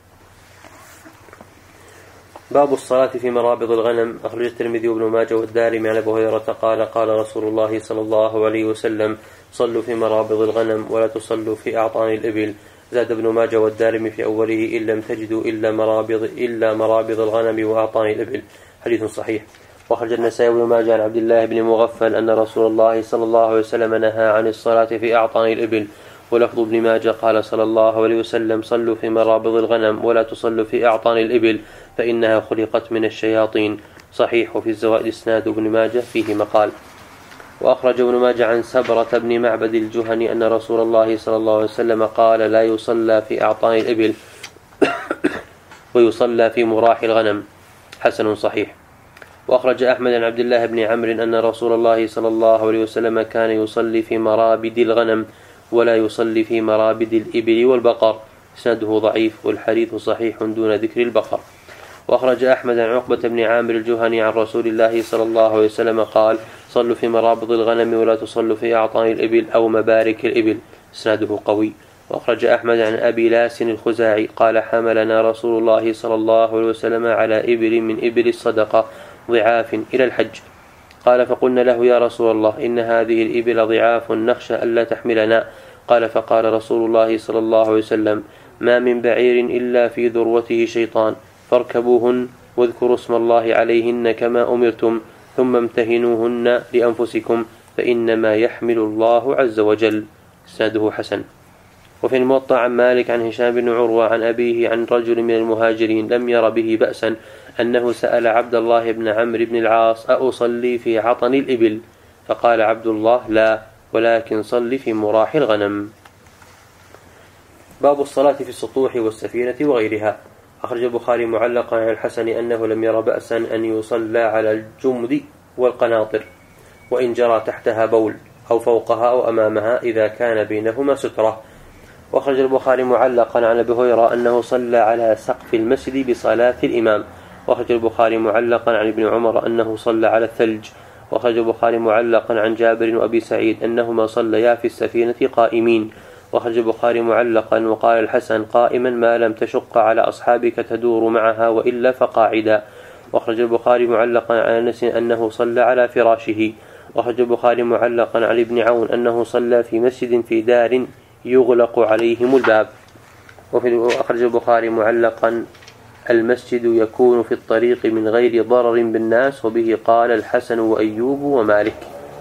باب الصلاة في مرابض الغنم. أخرج الترمذي وابن ماجه والدارمي عن أبي هريرة قال قال رسول الله صلى الله عليه وسلم صلوا في مرابض الغنم ولا تصلوا في أعطان الإبل. زاد ابن ماجه والدارمي في أوله إن لم تجدوا إلا مرابض الغنم وأعطان الإبل، حديث صحيح. وأخرج النسائي وابن ماجه عن عبد الله بن مغفل أن رسول الله صلى الله عليه وسلم نهى عن الصلاة في أعطان الإبل. ولفظ ابن ماجه قال صلى الله عليه وسلم صلوا في مرابض الغنم ولا تصلوا في أعطان الإبل فإنها خلقت من الشياطين، صحيح. وفي الزوائد إسناد ابن ماجه فيه مقال. وأخرج ابن ماجه عن سبرة بن معبد الجهني أن رسول الله صلى الله عليه وسلم قال لا يصلى في أعطان الإبل ويصلى في مراح الغنم، حسن صحيح. وأخرج أحمد عن عبد الله بن عمرو أن رسول الله صلى الله عليه وسلم كان يصلي في مرابد الغنم ولا يصلي في مرابد الإبل والبقر، إسناده ضعيف والحديث صحيح دون ذكر البقر. وأخرج أحمد عن عقبة بن عامر الجهني عن رسول الله صلى الله عليه وسلم قال صلوا في مرابض الغنم ولا تصلوا في أعطان الإبل أو مبارك الإبل، إسناده قوي. وأخرج أحمد عن أبي لاس الخزاعي قال حملنا رسول الله صلى الله عليه وسلم على إبل من إبل الصدقة ضعاف إلى الحج، قال فقلنا له يا رسول الله إن هذه الإبل ضعاف نخشى ألا تحملنا، قال فقال رسول الله صلى الله عليه وسلم ما من بعير إلا في ذروته شيطان فاركبوهن واذكروا اسم الله عليهن كما أمرتم ثم امتهنوهن لأنفسكم فإنما يحمل الله عز وجل، إسناده حسن. وفي الموطأ عن مالك عن هشام بن عروة عن أبيه عن رجل من المهاجرين لم ير به بأسا أنه سأل عبد الله بن عمرو بن العاص أصلي في عطن الإبل؟ فقال عبد الله لا، ولكن صلي في مراح الغنم. باب الصلاة في السطوح والسفينة وغيرها. أخرج البخاري معلقا عن الحسن أنه لم ير بأسا أن يصلى على الجمد والقناطر وإن جرى تحتها بول أو فوقها أو أمامها إذا كان بينهما سترة. وأخرج البخاري معلقا عن أبي هريرة أنه صلى على سقف المسجد بصلاة الإمام. وأخرج البخاري معلقا عن ابن عمر أنه صلى على الثلج. وأخرج البخاري معلقا عن جابر وأبي سعيد أنهما صليا في السفينة قائمين. وأخرج البخاري معلقا وقال الحسن قائما ما لم تشق على أصحابك تدور معها وإلا فقاعدا. وأخرج البخاري معلقا عن أنس أنه صلى على فراشه. وأخرج البخاري معلقا عن ابن عون أنه صلى في مسجد في دار يغلق عليهم الباب. وأخرج البخاري معلقا المسجد يكون في الطريق من غير ضرر بالناس، وبه قال الحسن وأيوب ومالك.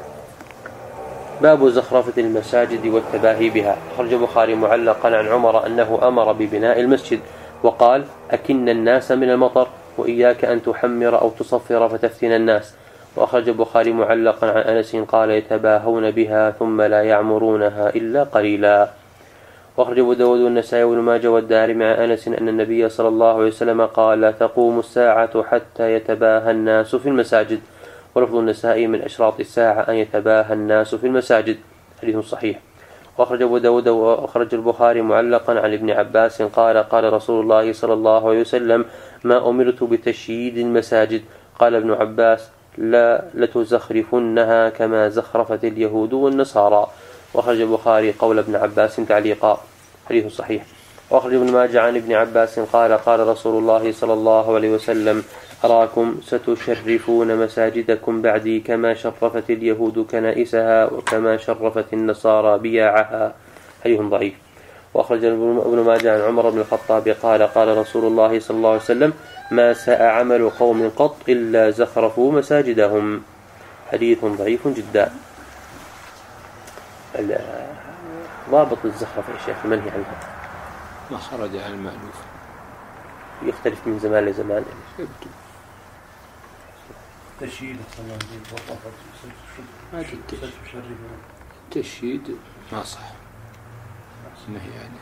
باب زخرفة المساجد والتباهي بها. أخرج البخاري معلقا عن عمر أنه أمر ببناء المسجد وقال أكن الناس من المطر وإياك أن تحمر أو تصفر فتفتن الناس. وأخرج البخاري معلقا عن أنس قال يتباهون بها ثم لا يعمرونها إلا قليلا. وأخرج أبو داود والنسائي وابن ماجه والدارمي عن أنس أن النبي صلى الله عليه وسلم قال لا تقوم الساعة حتى يتباهى الناس في المساجد. ولفظ النسائي من أشراط الساعة أن يتباهى الناس في المساجد. حديث صحيح. وأخرج أبو داود وأخرج البخاري معلقا عن ابن عباس قال قال رسول الله صلى الله عليه وسلم ما أمرت بتشييد المساجد. قال ابن عباس لا لتزخرفنها كما زخرفت اليهود والنصارى. وأخرج البخاري قول ابن عباس تعليقا. حديث صحيح. وأخرج ابن ماجه عن ابن عباس قال قال رسول الله صلى الله عليه وسلم أراكم ستشرفون مساجدكم بعدي كما شرفت اليهود كنائسها وكما شرفت النصارى بياعها. حديث ضعيف. وأخرج ابن ماجه عن عمر بن الخطاب قال قال رسول الله صلى الله عليه وسلم ما ساء عمل قوم قط إلا زخرفوا مساجدهم. حديث ضعيف جدا. ضابط الزخرفة يا شيخ المنهي عنها ما خرج عن المألوف يختلف من زمان لزمان. تشييد التشييد ما صح يعني.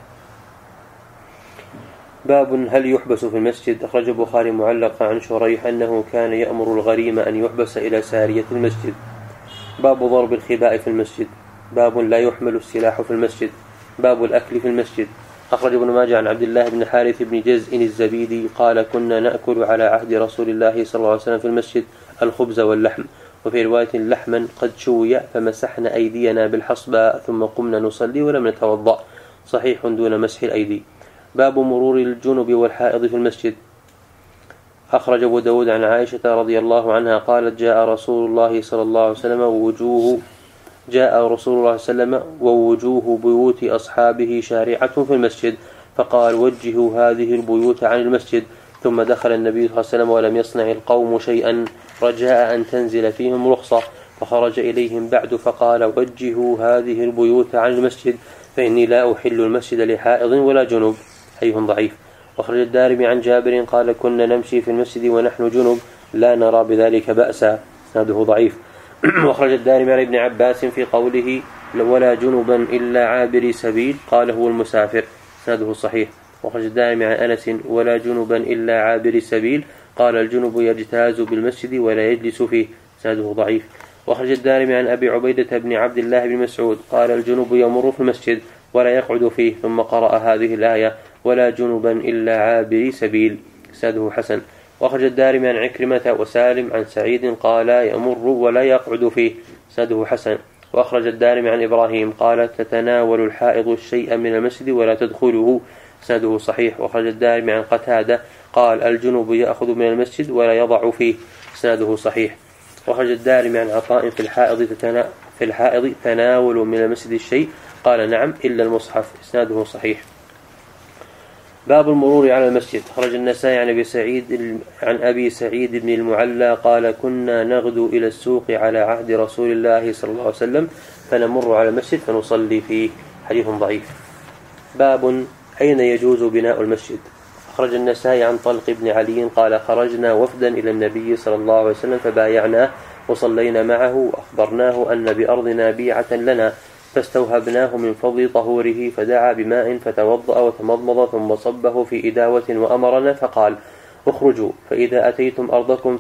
باب هل يحبس في المسجد. أخرج البخاري معلقا عن شريح أنه كان يأمر الغريم أن يحبس إلى سارية المسجد. باب ضرب الخباء في المسجد. باب لا يحمل السلاح في المسجد. باب الأكل في المسجد. أخرج ابن ماجه عن عبد الله بن حارث بن جزء الزبيدي قال كنا نأكل على عهد رسول الله صلى الله عليه وسلم في المسجد الخبز واللحم، وفي رواية لحما قد شوي فمسحنا أيدينا بالحصباء ثم قمنا نصلي ولم نتوضأ. صحيح دون مسح الأيدي. باب مرور الجنب والحائض في المسجد. أخرج أبو داود عن عائشة رضي الله عنها قالت جاء رسول الله صلى الله عليه وسلم ووجوه بيوت أصحابه شارعة في المسجد فقال وجهوا هذه البيوت عن المسجد. ثم دخل النبي صلى الله عليه وسلم ولم يصنع القوم شيئا رجاء أن تنزل فيهم رخصة فخرج إليهم بعد فقال وجهوا هذه البيوت عن المسجد فإني لا أحل المسجد لحائض ولا جنوب. حديث ضعيف. وأخرج الدارمي عن جابر قال كنا نمشي في المسجد ونحن جنب لا نرى بذلك بأسا. هذا ضعيف. وأخرج الدارمي عن ابن عباس في قوله ولا جنبا إلا عابر سبيل قال هو المسافر. هذا صحيح. وأخرج الدارمي عن أنس ولا جنبا إلا عابر سبيل قال الجنب يجتاز بالمسجد ولا يجلس فيه. هذا ضعيف. وأخرج الدارمي عن أبي عبيدة بن عبد الله بن مسعود قال الجنب يمر في المسجد ولا يقعد فيه ثم قرأ هذه الآية ولا جنبا إلا عابر سبيل. ساده حسن. وأخرج الدارمي عن عكرمة وسالم عن سعيد قال يمر ولا يقعد فيه. ساده حسن. وأخرج الدارمي عن إبراهيم قال تتناول الحائض الشيء من المسجد ولا تدخله. ساده صحيح. وأخرج الدارمي عن قتادة قال الجنب يأخذ من المسجد ولا يضع فيه. ساده صحيح. وأخرج الدارمي عن عطاء في الحائض تناول من المسجد الشيء قال نعم إلا المصحف. إسناده صحيح. باب المرور على المسجد. خرج النسائي عن أبي سعيد بن المعلى قال كنا نغدو إلى السوق على عهد رسول الله صلى الله عليه وسلم فنمر على المسجد فنصلي فيه. حديث ضعيف. باب أين يجوز بناء المسجد. خرج النسائي عن طلق بن علي قال خرجنا وفدا إلى النبي صلى الله عليه وسلم فبايعناه وصلينا معه وأخبرناه أن بأرضنا بيعة لنا فاستوهبناه من فضل طهوره فدعا بماء فتوضأ وتمضمض ثم صبه في إداوة وأمرنا فقال اخرجوا فإذا أتيتم أرضكم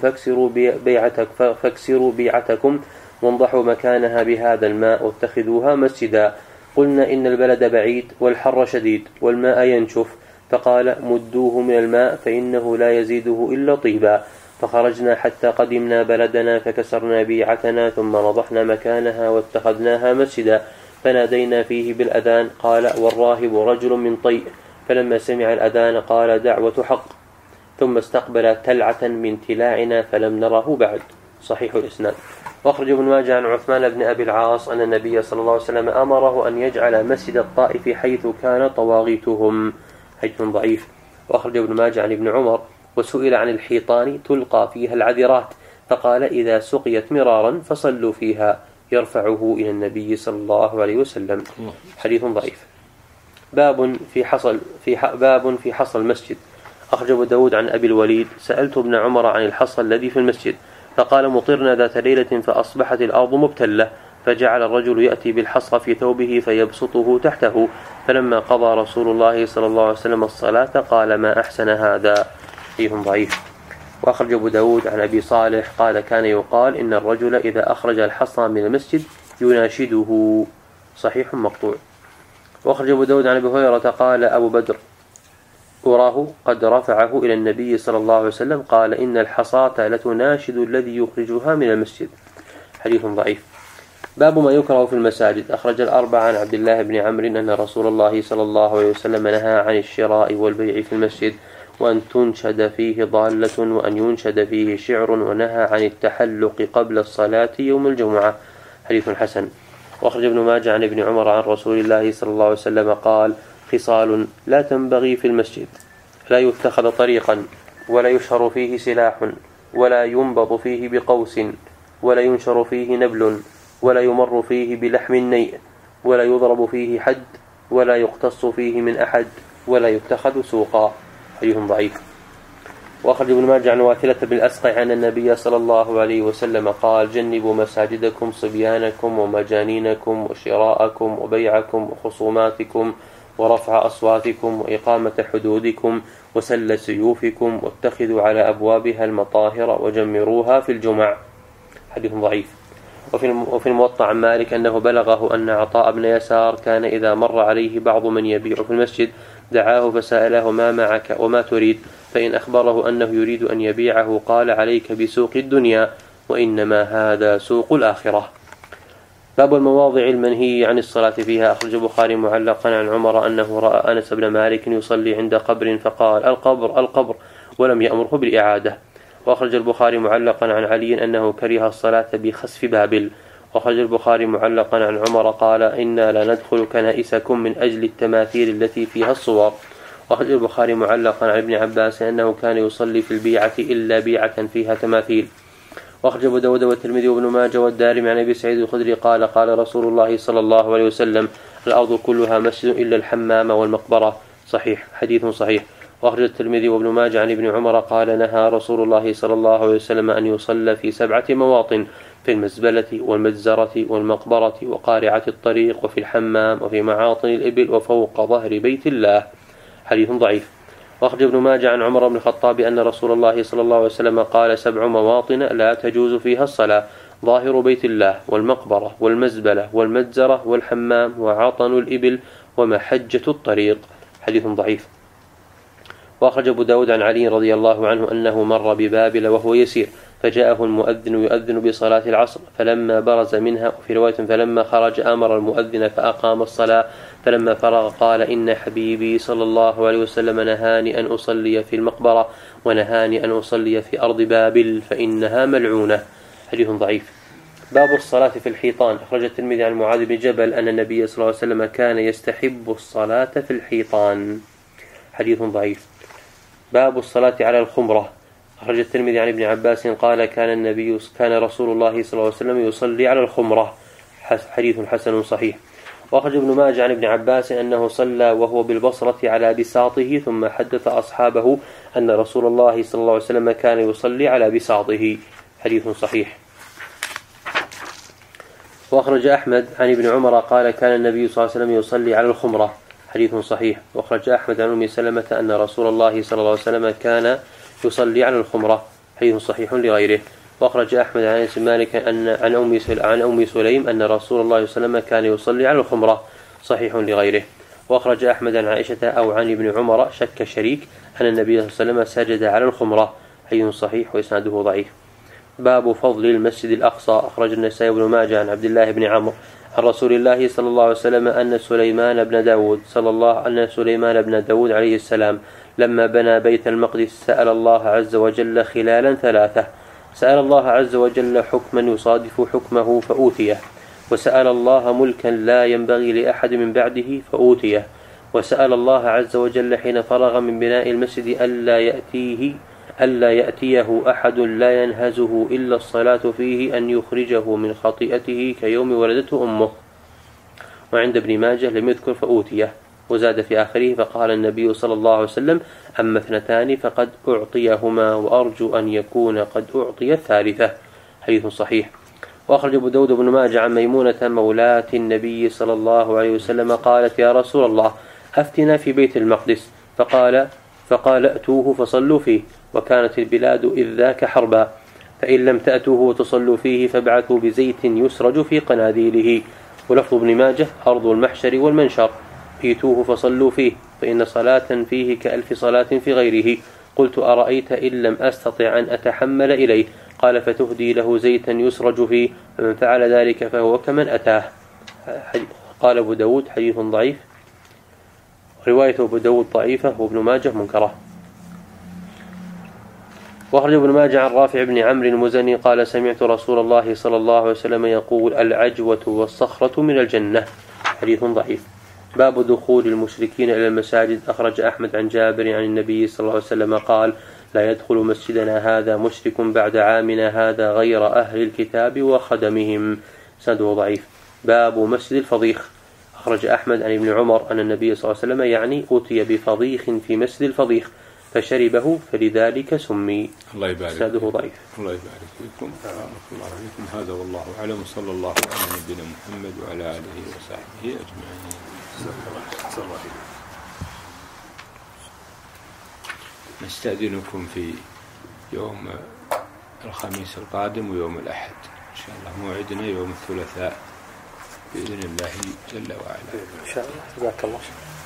فاكسروا بيعتكم وانضحوا مكانها بهذا الماء واتخذوها مسجدا. قلنا إن البلد بعيد والحر شديد والماء ينشف فقال مدوه من الماء فإنه لا يزيده إلا طيبا. فخرجنا حتى قدمنا بلدنا فكسرنا بيعتنا ثم نضحنا مكانها واتخذناها مسجدا فنادينا فيه بالأذان قال والراهب رجل من طيء فلما سمع الأذان قال دعوة حق ثم استقبل تلعة من تلاعنا فلم نره بعد. صحيح الإسناد. وأخرج ابن ماجه عن عثمان بن أبي العاص أن النبي صلى الله عليه وسلم أمره أن يجعل مسجد الطائف حيث كان طواغيتهم. حديث ضعيف. وأخرج ابن ماجه عن ابن عمر وسئل عن الحيطان تلقى فيها العذرات فقال إذا سقيت مرارا فصلوا فيها يرفعه إلى النبي صلى الله عليه وسلم. حديث ضعيف. باب في حصل المسجد. أخرج أبو داود عن أبي الوليد: سألت ابن عمر عن الحصى الذي في المسجد، فقال: مطرنا ذات ليلة فأصبحت الأرض مبتلة، فجعل الرجل يأتي بالحصى في ثوبه فيبسطه تحته، فلما قضى رسول الله صلى الله عليه وسلم الصلاة قال: ما أحسن هذا. فيه ضعيف. وأخرج أبو داود عن أبي صالح قال: كان يقال إن الرجل إذا أخرج الحصى من المسجد يناشده. صحيح مقطوع. وأخرج أبو داود عن أبي هريرة قال أبو بدر: أراه قد رفعه إلى النبي صلى الله عليه وسلم، قال: إن الحصاة لتناشد الذي يخرجها من المسجد. حديث ضعيف. باب ما يكره في المساجد. أخرج الأربعة عن عبد الله بن عمرو أن رسول الله صلى الله عليه وسلم نهى عن الشراء والبيع في المسجد، وأن تنشد فيه ضالة، وأن ينشد فيه شعر، ونهى عن التحلق قبل الصلاة يوم الجمعة. حديث حسن. وأخرج ابن ماجه عن ابن عمر عن رسول الله صلى الله عليه وسلم قال: خصال لا تنبغي في المسجد: لا يتخذ طريقا، ولا يشهر فيه سلاح، ولا ينبض فيه بقوس، ولا ينشر فيه نبل، ولا يمر فيه بلحم نيء، ولا يضرب فيه حد، ولا يقتص فيه من أحد، ولا يتخذ سوقا. حديث ضعيف. وأخرج ابن ماجه عن واثلة بن الأسقع أن النبي صلى الله عليه وسلم قال: جنبوا مساجدكم صبيانكم ومجانينكم وشراءكم وبيعكم وخصوماتكم ورفع أصواتكم وإقامة حدودكم وسل سيوفكم، واتخذوا على أبوابها المطاهر وجمروها في الجمع. حديث ضعيف. وفي الموطأ عن مالك أنه بلغه أن عطاء بن يسار كان إذا مر عليه بعض من يبيع في المسجد دعاه فسأله: ما معك وما تريد؟ فإن أخبره أنه يريد أن يبيعه قال: عليك بسوق الدنيا، وإنما هذا سوق الآخرة. باب المواضع المنهي عن الصلاة فيها. أخرج البخاري معلقا عن عمر أنه رأى أنس بن مالك يصلي عند قبر فقال: القبر القبر، ولم يأمره بالإعادة. وأخرج البخاري معلقا عن علي أنه كره الصلاة بخسف بابل. وأخرج البخاري معلقا عن عمر قال: إنا لا ندخل كنائسكم من أجل التماثيل التي فيها الصور. وأخرج البخاري معلقا عن ابن عباس أنه كان يصلي في البيعة إلا بيعة فيها تماثيل. وأخرج أبو داود والترمذي وابن ماجه والدارمي عن أبي سعيد الخدري قال: قال رسول الله صلى الله عليه وسلم: الأرض كلها مسجد إلا الحمام والمقبرة. صحيح. حديث صحيح. وأخرج الترمذي وابن ماجه عن ابن عمر قال: نهى رسول الله صلى الله عليه وسلم أن يصلى في 7 مواطن: في المزبلة والمجزرة والمقبرة وقارعة الطريق وفي الحمام وفي معاطن الإبل وفوق ظهر بيت الله. حديث ضعيف. وأخرج ابن ماجه عن عمر بن الخطاب أن رسول الله صلى الله عليه وسلم قال: 7 مواطن لا تجوز فيها الصلاة: ظاهر بيت الله والمقبرة والمزبلة والمجزرة والحمام وعطن الإبل ومحجة الطريق. حديث ضعيف. وأخرج أبو داود عن علي رضي الله عنه أنه مر ببابل وهو يسير، فجاءه المؤذن يؤذن بصلاة العصر، فلما برز منها، وفي رواية فلما خرج أمر المؤذن فأقام الصلاة، فلما فرغ قال: إن حبيبي صلى الله عليه وسلم نهاني أن أصلي في المقبرة، ونهاني أن أصلي في أرض بابل فإنها ملعونة. حديث ضعيف. باب الصلاة في الحيطان. أخرج الترمذي عن معاذ بن جبل أن النبي صلى الله عليه وسلم كان يستحب الصلاة في الحيطان. حديث ضعيف. باب الصلاة على الخمرة. أخرج الترمذي عن ابن عباس قال: كان رسول الله صلى الله عليه وسلم يصلي على الخمرة. حديث حسن صحيح. وأخرج ابن ماجه عن ابن عباس أنه صلى وهو بالبصرة على بساطه، ثم حدث أصحابه أن رسول الله صلى الله عليه وسلم كان يصلي على بساطه. حديث صحيح. وأخرج أحمد عن ابن عمر قال: كان النبي صلى الله عليه وسلم يصلي على الخمرة. حديث صحيح. وأخرج أحمد عن أم سلمة أن رسول الله صلى الله عليه وسلم كان يصلي على الخمرة. حديث صحيح لغيره. وأخرج أحمد عن أنس مالك عن أم سليم أن رسول الله صلى الله عليه وسلم كان يصلي على الخمرة. صحيح لغيره. وأخرج أحمد عن عائشة أو عن ابن عمر شك شريك أن النبي صلى الله عليه وسلم سجد على الخمرة. حديث صحيح وإسناده ضعيف. باب فضل المسجد الأقصى. أخرج النسائي بن ماجه عن عبد الله بن عمرو عن رسول الله صلى الله عليه وسلم أن سليمان بن داود عليه السلام لما بنى بيت المقدس سأل الله عز وجل خلالا 3: سأل الله عز وجل حكما يصادف حكمه فأوتيه، وسأل الله ملكا لا ينبغي لأحد من بعده فأوتيه، وسأل الله عز وجل حين فرغ من بناء المسجد ألا يأتيه أحد لا ينهزه إلا الصلاة فيه أن يخرجه من خطيئته كيوم ولدته أمه. وعند ابن ماجه لم يذكر فأوتيه. وزاد في آخره فقال النبي صلى الله عليه وسلم أما 2 فقد أعطيهما وأرجو أن يكون قد أعطي الثالثة. حديث صحيح. وأخرج أبو داود بن ماجه عن ميمونة مولاة النبي صلى الله عليه وسلم قالت يا رسول الله أفتنا في بيت المقدس، فقال أتوه فصلوا فيه، وكانت البلاد إذ ذاك حربا، فإن لم تأتوه وتصلوا فيه فابعثوا بزيت يسرج في قناديله. ولفظ ابن ماجه أرض المحشر والمنشر، ائتوه فصلوا فيه، فإن صلاة فيه ك1000 صلاة في غيره. قلت أرأيت إن لم أستطع أن أتحمل إليه؟ قال فتهدي له زيتا يسرج فيه، فمن فعل ذلك فهو كمن أتاه. قال أبو داود حديث ضعيف، رواية أبو داود ضعيفة وابن ماجه منكرة. وأخرج ابن ماجه عن رافع بن عمرو المزني قال سمعت رسول الله صلى الله عليه وسلم يقول العجوة والصخرة من الجنة. حديث ضعيف. باب دخول المشركين إلى المساجد. أخرج أحمد عن جابر عن النبي صلى الله عليه وسلم قال لا يدخل مسجدنا هذا مشرك بعد عامنا هذا غير أهل الكتاب وخدمهم. سنده ضعيف. باب مسجد الفضيخ. أخرج أحمد عن ابن عمر أن النبي صلى الله عليه وسلم يعني أوتي بفضيخ في مسجد الفضيخ فشربه فلذلك سمي. الله يبارك. سنده ضعيف. الله يبارك فيكم. الله عليكم. هذا والله أعلم. صلى الله على نبينا محمد وعلى آله وصحبه أجمعين. نستأذنكم في يوم الخميس القادم ويوم الأحد إن شاء الله. موعدنا يوم الثلاثاء بإذن الله جل وعلا. إن شاء الله. جزاك الله.